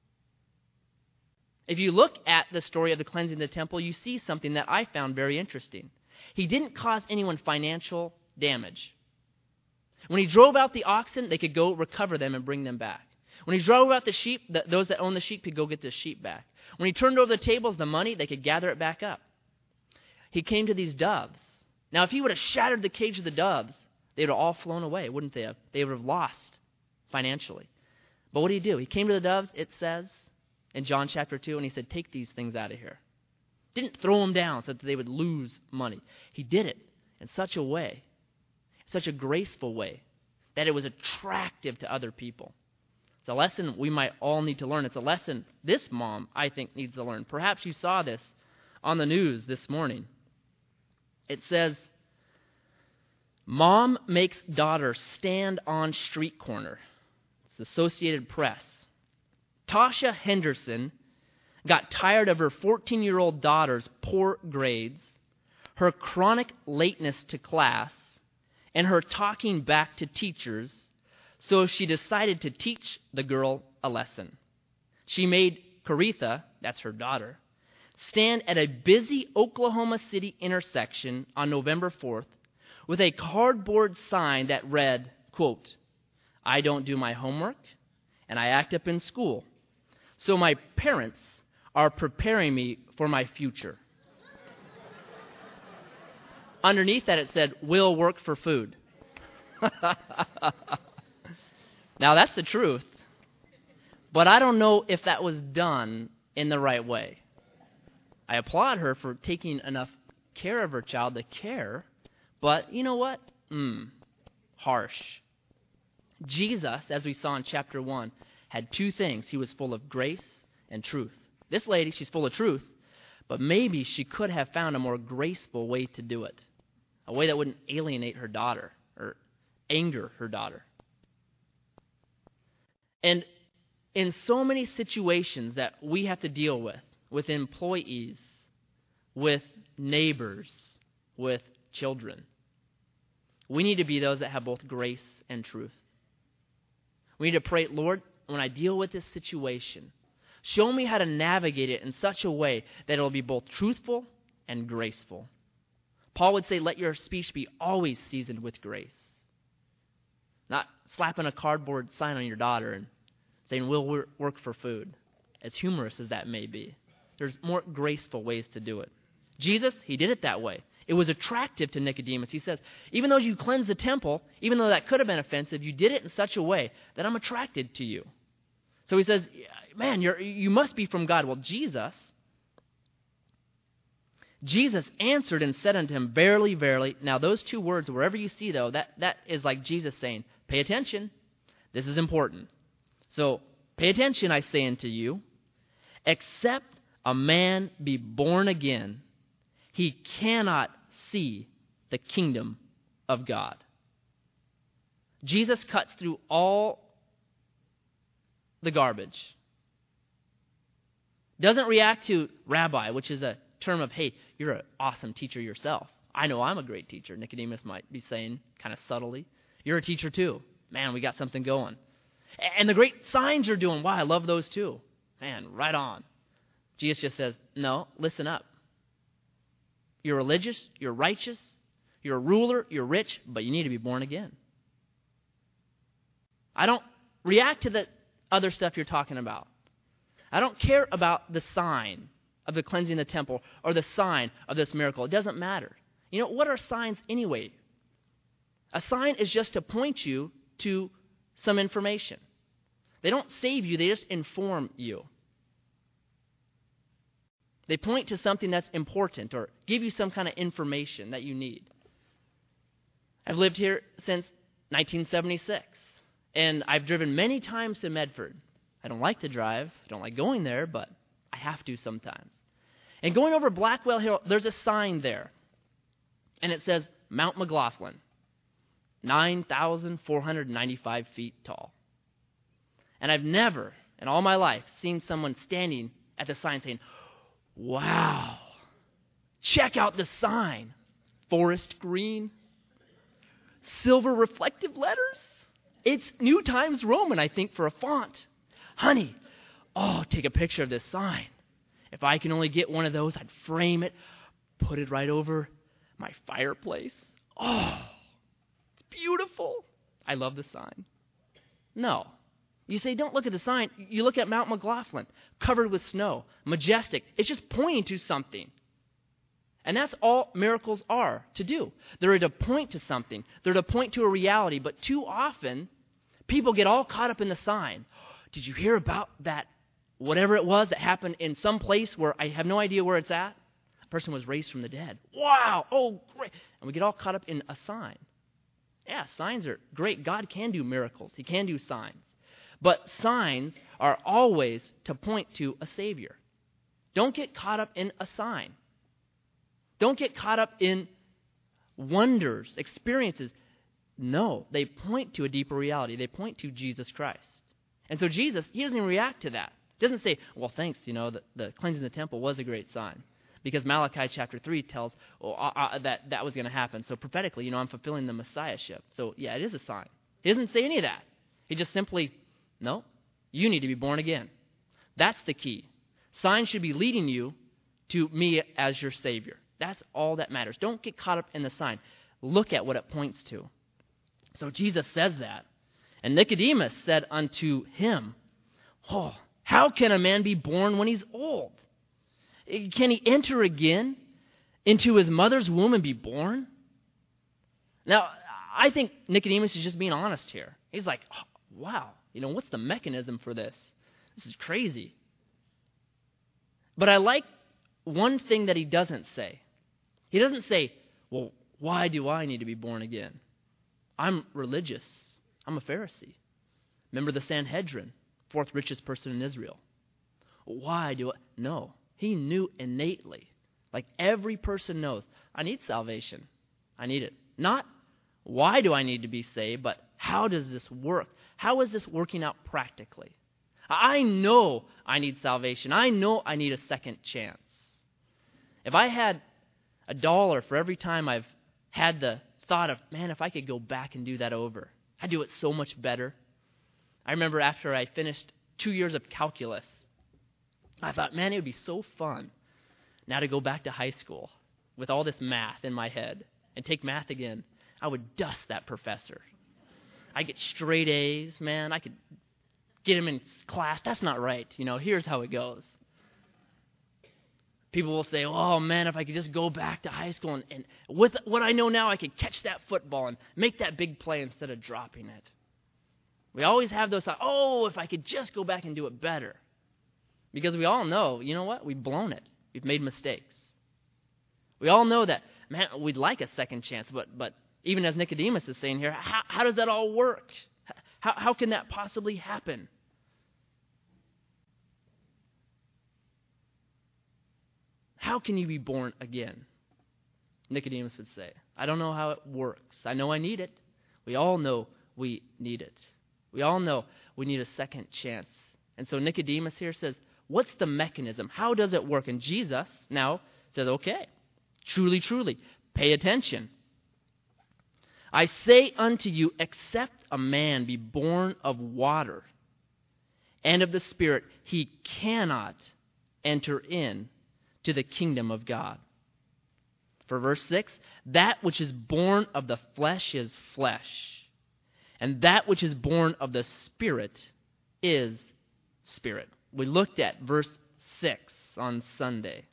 If you look at the story of the cleansing of the temple, you see something that I found very interesting. He didn't cause anyone financial damage. When he drove out the oxen, they could go recover them and bring them back. When he drove out the sheep, the, those that owned the sheep could go get the sheep back. When he turned over the tables, the money, they could gather it back up. He came to these doves, Now, if he would have shattered the cage of the doves, they would have all flown away, wouldn't they have? They would have lost financially. But what did he do? He came to the doves, it says, in John chapter two, and he said, take these things out of here. Didn't throw them down so that they would lose money. He did it in such a way, such a graceful way, that it was attractive to other people. It's a lesson we might all need to learn. It's a lesson this mom, I think, needs to learn. Perhaps you saw this on the news this morning. It says, mom makes daughter stand on street corner. It's the Associated Press. Tasha Henderson got tired of her fourteen-year-old daughter's poor grades, her chronic lateness to class, and her talking back to teachers, so she decided to teach the girl a lesson. She made Coretha, that's her daughter, stand at a busy Oklahoma City intersection on November fourth with a cardboard sign that read, quote, I don't do my homework and I act up in school, so my parents are preparing me for my future. Underneath that it said, will work for food. Now that's the truth, but I don't know if that was done in the right way. I applaud her for taking enough care of her child to care, but you know what? Mm, harsh. Jesus, as we saw in chapter one, had two things. He was full of grace and truth. This lady, she's full of truth, but maybe she could have found a more graceful way to do it, a way that wouldn't alienate her daughter or anger her daughter. And in so many situations that we have to deal with, with employees, with neighbors, with children, we need to be those that have both grace and truth. We need to pray, Lord, when I deal with this situation, show me how to navigate it in such a way that it will be both truthful and graceful. Paul would say, let your speech be always seasoned with grace. Not slapping a cardboard sign on your daughter and saying, we'll work for food, as humorous as that may be. There's more graceful ways to do it. Jesus, he did it that way. It was attractive to Nicodemus. He says, even though you cleansed the temple, even though that could have been offensive, you did it in such a way that I'm attracted to you. So he says, man, you're, you must be from God. Well, Jesus, Jesus answered and said unto him, verily, verily. Now those two words, wherever you see though, that, that is like Jesus saying, pay attention. This is important. So pay attention, I say unto you, except a man be born again, he cannot see the kingdom of God. Jesus cuts through all the garbage. Doesn't react to rabbi, which is a term of, hey, you're an awesome teacher yourself. I know I'm a great teacher, Nicodemus might be saying kind of subtly. You're a teacher too. Man, we got something going. And the great signs you're doing, wow, I love those too. Man, right on. Jesus just says, no, listen up. You're religious, you're righteous, you're a ruler, you're rich, but you need to be born again. I don't react to the other stuff you're talking about. I don't care about the sign of the cleansing the temple or the sign of this miracle. It doesn't matter. You know, what are signs anyway? A sign is just to point you to some information. They don't save you, they just inform you. They point to something that's important or give you some kind of information that you need. I've lived here since nineteen seventy-six, and I've driven many times to Medford. I don't like to drive, I don't like going there, but I have to sometimes. And going over Blackwell Hill, there's a sign there, and it says Mount McLaughlin, nine thousand four hundred ninety-five feet tall. And I've never, in all my life, seen someone standing at the sign saying, wow, check out the sign. Forest green, silver reflective letters. It's New Times Roman, I think, for a font. Honey, oh, take a picture of this sign. If I can only get one of those, I'd frame it, put it right over my fireplace. Oh, it's beautiful. I love the sign. No. You say, don't look at the sign. You look at Mount McLaughlin, covered with snow, majestic. It's just pointing to something. And that's all miracles are to do. They're to point to something. They're to point to a reality. But too often, people get all caught up in the sign. Did you hear about that, whatever it was that happened in some place where I have no idea where it's at? A person was raised from the dead. Wow, oh, great. And we get all caught up in a sign. Yeah, signs are great. God can do miracles. He can do signs. But signs are always to point to a Savior. Don't get caught up in a sign. Don't get caught up in wonders, experiences. No, they point to a deeper reality. They point to Jesus Christ. And so Jesus, he doesn't even react to that. He doesn't say, well, thanks, you know, the, the cleansing the temple was a great sign. Because Malachi chapter three tells well, uh, uh, that that was going to happen. So prophetically, you know, I'm fulfilling the Messiahship. So yeah, it is a sign. He doesn't say any of that. He just simply, no, you need to be born again. That's the key. Signs should be leading you to me as your Savior. That's all that matters. Don't get caught up in the sign. Look at what it points to. So Jesus says that. And Nicodemus said unto him, oh, how can a man be born when he's old? Can he enter again into his mother's womb and be born? Now, I think Nicodemus is just being honest here. He's like, oh, wow, you know, what's the mechanism for this? This is crazy. But I like one thing that he doesn't say. He doesn't say, well, why do I need to be born again? I'm religious. I'm a Pharisee. Remember the Sanhedrin, fourth richest person in Israel. Why do I? No. He knew innately, like every person knows, I need salvation. I need it. Not why do I need to be saved, but how does this work? How is this working out practically? I know I need salvation. I know I need a second chance. If I had a dollar for every time I've had the thought of, man, if I could go back and do that over, I'd do it so much better. I remember after I finished two years of calculus, I thought, man, it would be so fun now to go back to high school with all this math in my head and take math again. I would dust that professor. I'd get straight A's, man. I could get him in class. That's not right. You know, here's how it goes. People will say, oh, man, if I could just go back to high school and, and with what I know now, I could catch that football and make that big play instead of dropping it. We always have those thoughts, oh, if I could just go back and do it better. Because we all know, you know what? We've blown it. We've made mistakes. We all know that, man, we'd like a second chance, but but even as Nicodemus is saying here, how, how does that all work? How, how can that possibly happen? How can you be born again? Nicodemus would say, I don't know how it works. I know I need it. We all know we need it. We all know we need a second chance. And so Nicodemus here says, what's the mechanism? How does it work? And Jesus now says, okay, truly, truly, pay attention. I say unto you, except a man be born of water and of the Spirit, he cannot enter in to the kingdom of God. For verse six, that which is born of the flesh is flesh, and that which is born of the Spirit is spirit. We looked at verse six on Sunday.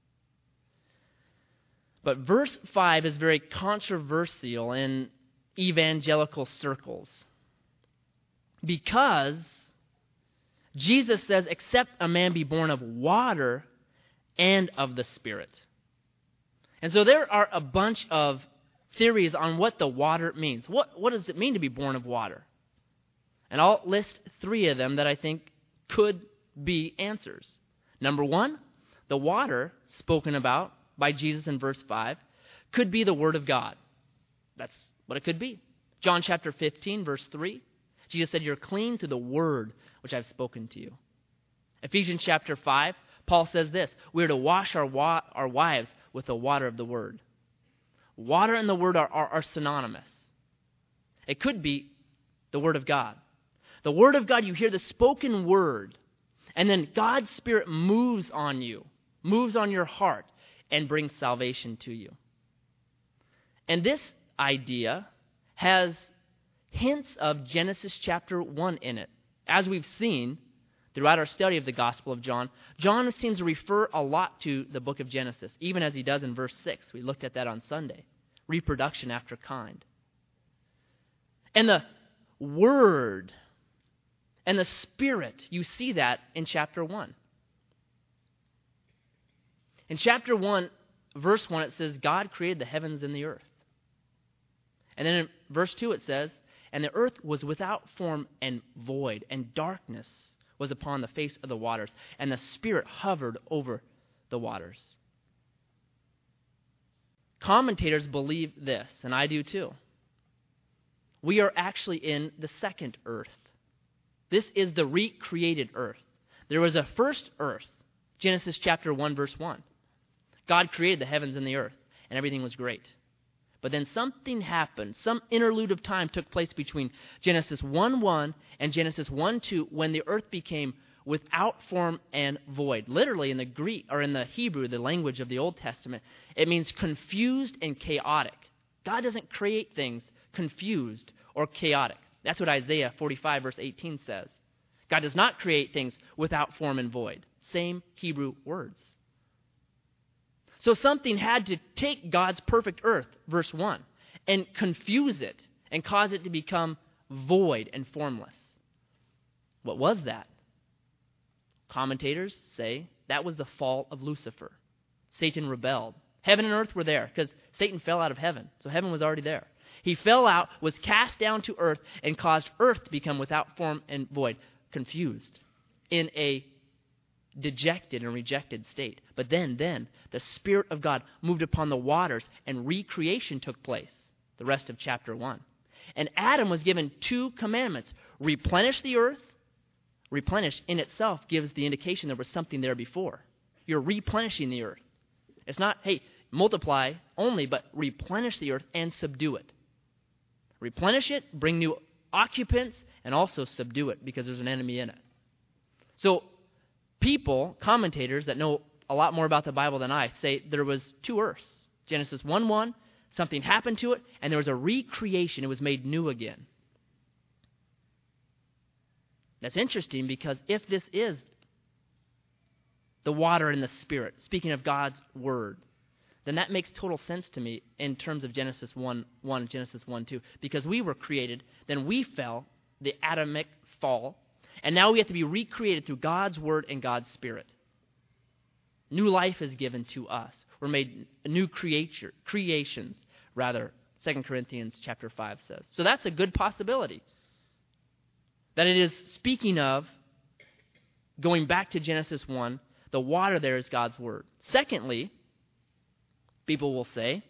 But verse five is very controversial in evangelical circles because Jesus says, except a man be born of water and of the Spirit. And so there are a bunch of theories on what the water means. What, what does it mean to be born of water? And I'll list three of them that I think could be answers. Number one, the water spoken about by Jesus in verse five could be the Word of God. That's what it could be. John chapter fifteen, verse three, Jesus said, you're clean through the Word which I've spoken to you. Ephesians chapter five, Paul says this, we're to wash our wa- our wives with the water of the Word. Water and the Word are, are, are synonymous. It could be the Word of God. The Word of God, you hear the spoken Word, and then God's Spirit moves on you, moves on your heart, and brings salvation to you. And this idea has hints of Genesis chapter one in it. As we've seen, throughout our study of the Gospel of John, John seems to refer a lot to the book of Genesis, even as he does in verse six. We looked at that on Sunday. Reproduction after kind. And the Word and the Spirit, you see that in chapter one. In chapter one, verse one, it says, God created the heavens and the earth. And then in verse two it says, and the earth was without form and void, and darkness was upon the face of the waters, and the Spirit hovered over the waters. Commentators believe this, and I do too. We are actually in the second earth. This is the recreated earth. There was a first earth, Genesis chapter one, verse one. God created the heavens and the earth, and everything was great. But then something happened. Some interlude of time took place between Genesis one one and Genesis one two when the earth became without form and void. Literally in the Greek, or in the Hebrew, the language of the Old Testament, it means confused and chaotic. God doesn't create things confused or chaotic. That's what Isaiah forty-five verse eighteen says. God does not create things without form and void. Same Hebrew words. So something had to take God's perfect earth, verse one, and confuse it and cause it to become void and formless. What was that? Commentators say that was the fall of Lucifer. Satan rebelled. Heaven and earth were there because Satan fell out of heaven. So heaven was already there. He fell out, was cast down to earth, and caused earth to become without form and void, confused, in a dejected and rejected state. But then, then, the Spirit of God moved upon the waters, and recreation took place, the rest of chapter one. And Adam was given two commandments. Replenish the earth. Replenish in itself gives the indication there was something there before. You're replenishing the earth. It's not, hey, multiply only, but replenish the earth and subdue it. Replenish it, bring new occupants, and also subdue it because there's an enemy in it. So people, commentators that know a lot more about the Bible than I, say there was two earths. Genesis one one, something happened to it, and there was a recreation. It was made new again. That's interesting because if this is the water and the Spirit, speaking of God's Word, then that makes total sense to me in terms of Genesis one one and Genesis one two. Because we were created, then we fell, the Adamic fall, and now we have to be recreated through God's Word and God's Spirit. New life is given to us. We're made new creature, creations, rather, Second Corinthians chapter five says. So that's a good possibility. That it is speaking of, going back to Genesis one, the water there is God's Word. Secondly, people will say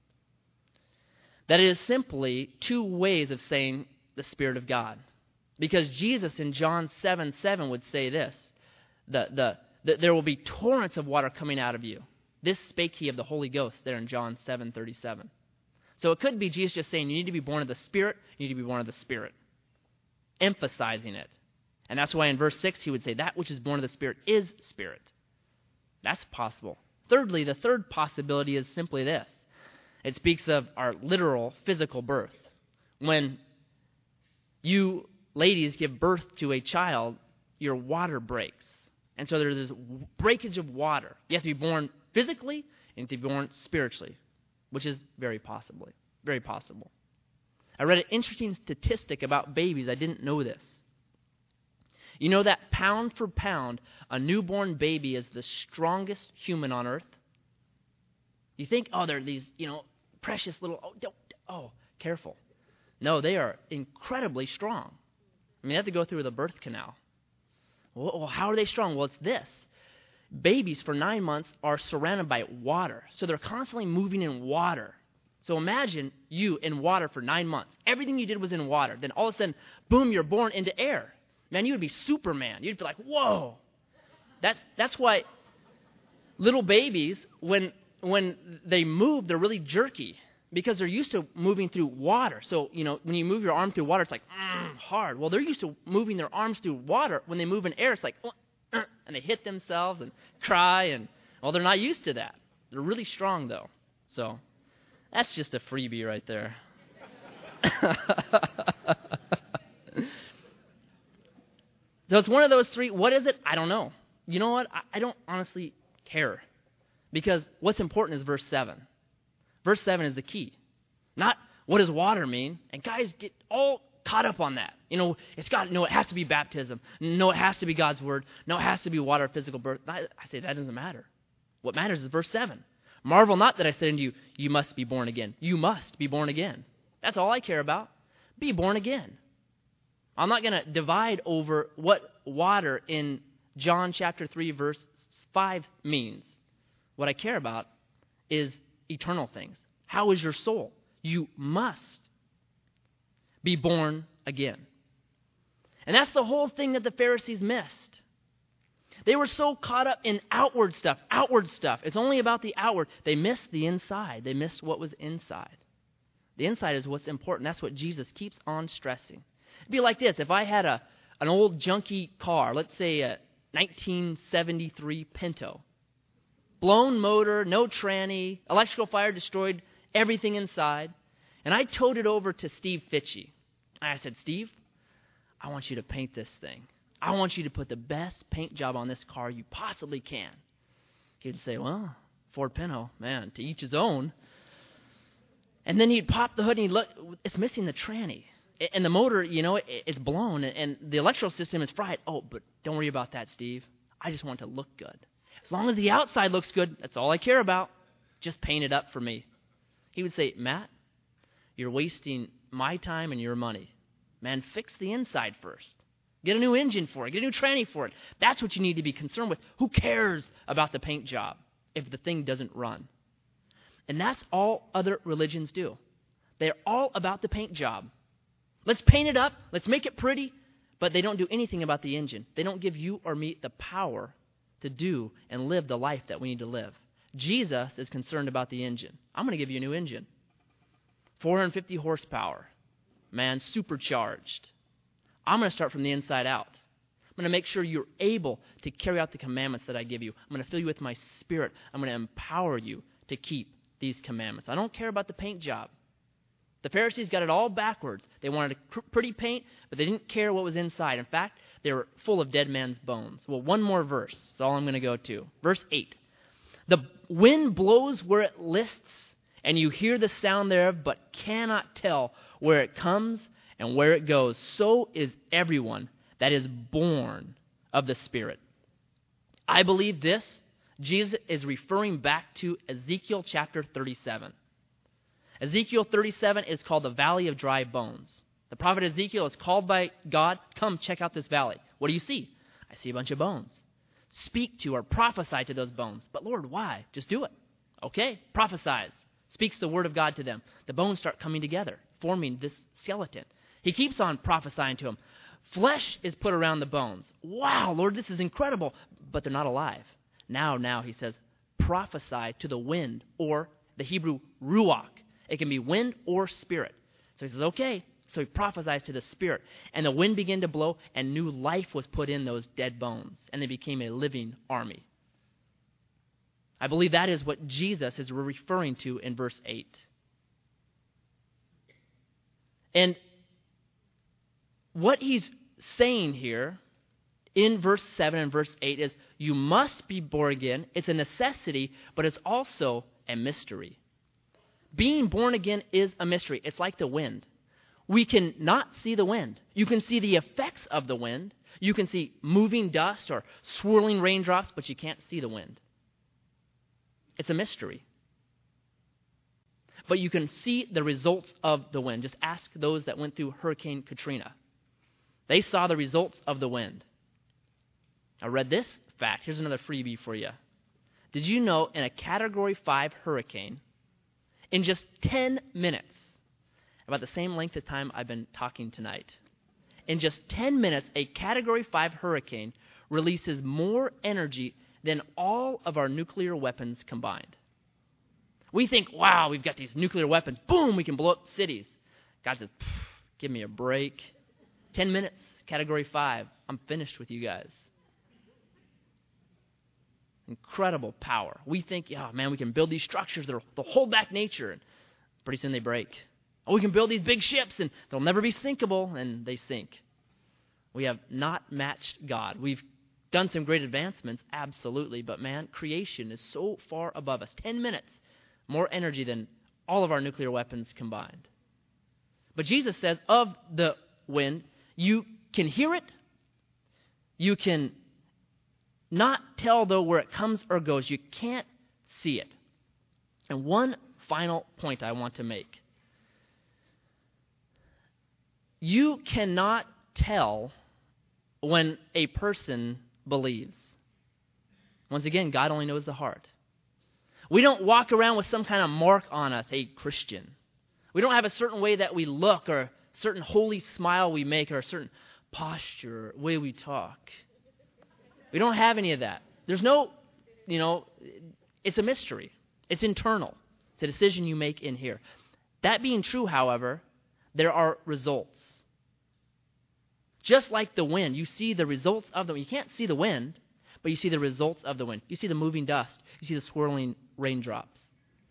that it is simply two ways of saying the Spirit of God. Because Jesus in John seven seven would say this, the, the, the, there will be torrents of water coming out of you. This spake he of the Holy Ghost there in John seven thirty-seven. So it could be Jesus just saying you need to be born of the Spirit, you need to be born of the Spirit. Emphasizing it. And that's why in verse six he would say that which is born of the Spirit is Spirit. That's possible. Thirdly, the third possibility is simply this. It speaks of our literal physical birth. When you ladies give birth to a child, your water breaks. And so there's this breakage of water. You have to be born physically and to be born spiritually, which is very possibly, very possible. I read an interesting statistic about babies. I didn't know this. You know that pound for pound, a newborn baby is the strongest human on earth? You think, oh, they're these, you know, precious little, oh, don't, oh, careful. No, they are incredibly strong. I mean, they have to go through the birth canal. Well, how are they strong? Well, it's this. Babies for nine months are surrounded by water. So they're constantly moving in water. So imagine you in water for nine months. Everything you did was in water. Then all of a sudden, boom, you're born into air. Man, you would be Superman. You'd be like, whoa. That's that's why little babies, when when they move, they're really jerky because they're used to moving through water. So, you know, when you move your arm through water, it's like, mm, hard. Well, they're used to moving their arms through water. When they move in air, it's like, uh, uh, and they hit themselves and cry. And, well, they're not used to that. They're really strong, though. So that's just a freebie right there. So it's one of those three. What is it? I don't know. You know what? I, I don't honestly care. Because what's important is verse seven. Verse seven is the key. Not what does water mean? And guys get all caught up on that. You know, it's got, no, it has to be baptism. No, it has to be God's word. No, it has to be water, physical birth. I, I say that doesn't matter. What matters is verse seven. Marvel not that I said unto you, you must be born again. You must be born again. That's all I care about. Be born again. I'm not going to divide over what water in John chapter three, verse five means. What I care about is eternal things. How is your soul? You must be born again. And that's the whole thing that the Pharisees missed. They were so caught up in outward stuff, outward stuff. It's only about the outward. They missed the inside. They missed what was inside. The inside is what's important. That's what Jesus keeps on stressing. It'd be like this. If I had a an old junky car, let's say a nineteen seventy-three Pinto, blown motor, no tranny, electrical fire destroyed everything inside, and I towed it over to Steve Fitchie. And I said, Steve, I want you to paint this thing. I want you to put the best paint job on this car you possibly can. He'd say, well, Ford Pinto, man, to each his own. And then he'd pop the hood and he'd look, it's missing the tranny. And the motor, you know, it's blown and the electrical system is fried. Oh, but don't worry about that, Steve. I just want it to look good. As long as the outside looks good, that's all I care about. Just paint it up for me. He would say, Matt, you're wasting my time and your money. Man, fix the inside first. Get a new engine for it. Get a new tranny for it. That's what you need to be concerned with. Who cares about the paint job if the thing doesn't run? And that's all other religions do. They're all about the paint job. Let's paint it up. Let's make it pretty. But they don't do anything about the engine. They don't give you or me the power to do and live the life that we need to live. Jesus is concerned about the engine. I'm going to give you a new engine. four hundred fifty horsepower. Man, supercharged. I'm going to start from the inside out. I'm going to make sure you're able to carry out the commandments that I give you. I'm going to fill you with my spirit. I'm going to empower you to keep these commandments. I don't care about the paint job. The Pharisees got it all backwards. They wanted a pretty paint, but they didn't care what was inside. In fact, they were full of dead men's bones. Well, one more verse is all I'm going to go to. Verse eight. The wind blows where it lists, and you hear the sound thereof, but cannot tell where it comes and where it goes. So is everyone that is born of the Spirit. I believe this, Jesus is referring back to Ezekiel chapter thirty-seven. Ezekiel thirty-seven is called the Valley of Dry Bones. The prophet Ezekiel is called by God, come check out this valley. What do you see? I see a bunch of bones. Speak to or prophesy to those bones. But Lord, why? Just do it. Okay, prophesies. Speaks the word of God to them. The bones start coming together, forming this skeleton. He keeps on prophesying to them. Flesh is put around the bones. Wow, Lord, this is incredible. But they're not alive. Now, now, he says, prophesy to the wind, or the Hebrew ruach. It can be wind or spirit. So he says, okay. So he prophesies to the spirit. And the wind began to blow, and new life was put in those dead bones. And they became a living army. I believe that is what Jesus is referring to in verse eight. And what he's saying here in verse seven and verse eight is you must be born again. It's a necessity, but it's also a mystery. Being born again is a mystery. It's like the wind. We can not see the wind. You can see the effects of the wind. You can see moving dust or swirling raindrops, but you can't see the wind. It's a mystery. But you can see the results of the wind. Just ask those that went through Hurricane Katrina. They saw the results of the wind. I read this fact. Here's another freebie for you. Did you know in a Category five hurricane, in just ten minutes, about the same length of time I've been talking tonight, in just ten minutes, a Category five hurricane releases more energy than all of our nuclear weapons combined. We think, wow, we've got these nuclear weapons. Boom, we can blow up cities. God says, give me a break. Ten minutes, Category five. I'm finished with you guys. Incredible power. We think, oh, man, we can build these structures that'll they'll hold back nature. And pretty soon they break. Oh, we can build these big ships, and they'll never be sinkable, and they sink. We have not matched God. We've done some great advancements, absolutely, but man, creation is so far above us. Ten minutes, more energy than all of our nuclear weapons combined. But Jesus says of the wind, you can hear it. You can not tell, though, where it comes or goes. You can't see it. And one final point I want to make. You cannot tell when a person believes. Once again, God only knows the heart. We don't walk around with some kind of mark on us, a Christian. We don't have a certain way that we look or a certain holy smile we make or a certain posture or way we talk. We don't have any of that. There's no, you know, it's a mystery. It's internal. It's a decision you make in here. That being true, however, there are results. Just like the wind, you see the results of the wind. You can't see the wind, but you see the results of the wind. You see the moving dust. You see the swirling raindrops.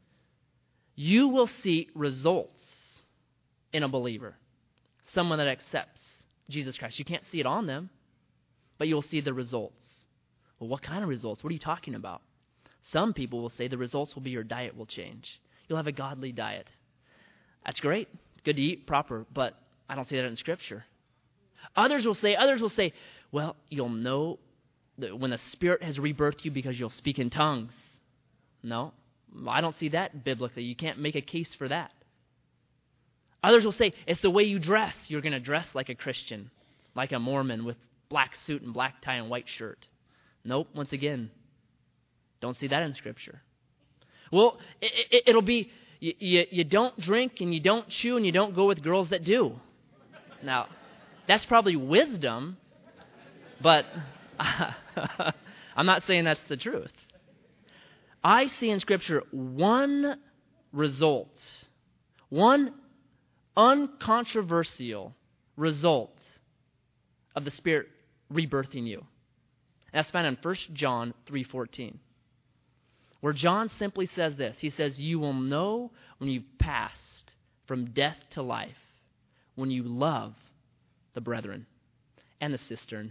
You will see results in a believer, someone that accepts Jesus Christ. You can't see it on them, but you'll see the results. Well, what kind of results? What are you talking about? Some people will say the results will be your diet will change. You'll have a godly diet. That's great. It's good to eat proper, but I don't see that in Scripture. Others will say, others will say, well, you'll know that when the Spirit has rebirthed you because you'll speak in tongues. No, I don't see that biblically. You can't make a case for that. Others will say, it's the way you dress. You're going to dress like a Christian, like a Mormon with black suit and black tie and white shirt. Nope, once again, don't see that in Scripture. Well, it, it, it'll be, you, you, you don't drink and you don't chew and you don't go with girls that do. Now, that's probably wisdom, but I'm not saying that's the truth. I see in Scripture one result, one uncontroversial result of the Spirit rebirthing you. And that's found in First John three fourteen, where John simply says this. He says, you will know when you've passed from death to life, when you love the brethren and the cistern.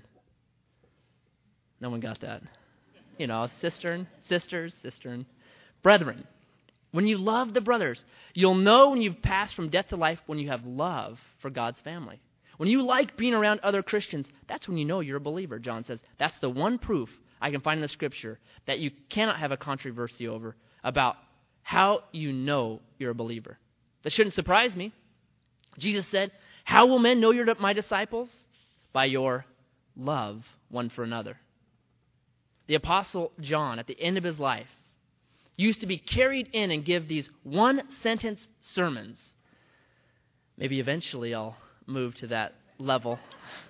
No one got that. You know, cistern, sisters, cistern, brethren. When you love the brothers, you'll know when you've passed from death to life when you have love for God's family. When you like being around other Christians, that's when you know you're a believer, John says. That's the one proof I can find in the Scripture that you cannot have a controversy over about how you know you're a believer. That shouldn't surprise me. Jesus said, how will men know you're my disciples? By your love one for another. The Apostle John, at the end of his life, used to be carried in and give these one-sentence sermons. Maybe eventually I'll move to that level.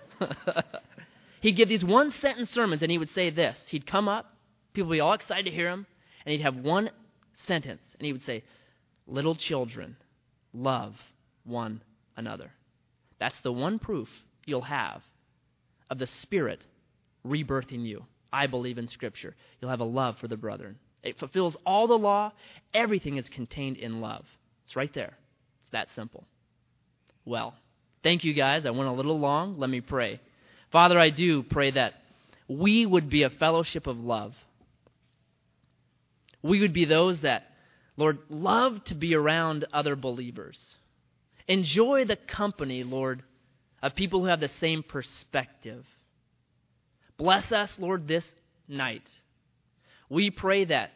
He'd give these one-sentence sermons, and he would say this. He'd come up, people would be all excited to hear him, and he'd have one sentence, and he would say, little children, love one another. That's the one proof you'll have of the Spirit rebirthing you. I believe in Scripture. You'll have a love for the brethren. It fulfills all the law. Everything is contained in love. It's right there. It's that simple. Well, thank you guys. I went a little long. Let me pray. Father, I do pray that we would be a fellowship of love. We would be those that, Lord, love to be around other believers. Enjoy the company, Lord, of people who have the same perspective. Bless us, Lord, this night. We pray that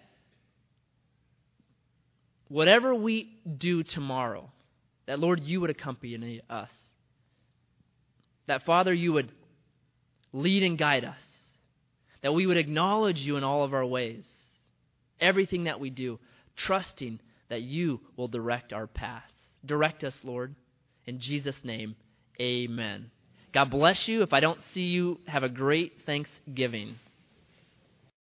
whatever we do tomorrow, that, Lord, you would accompany us. That, Father, you would lead and guide us. That we would acknowledge you in all of our ways. Everything that we do, trusting that you will direct our paths. Direct us, Lord. In Jesus' name, amen. God bless you. If I don't see you, have a great Thanksgiving.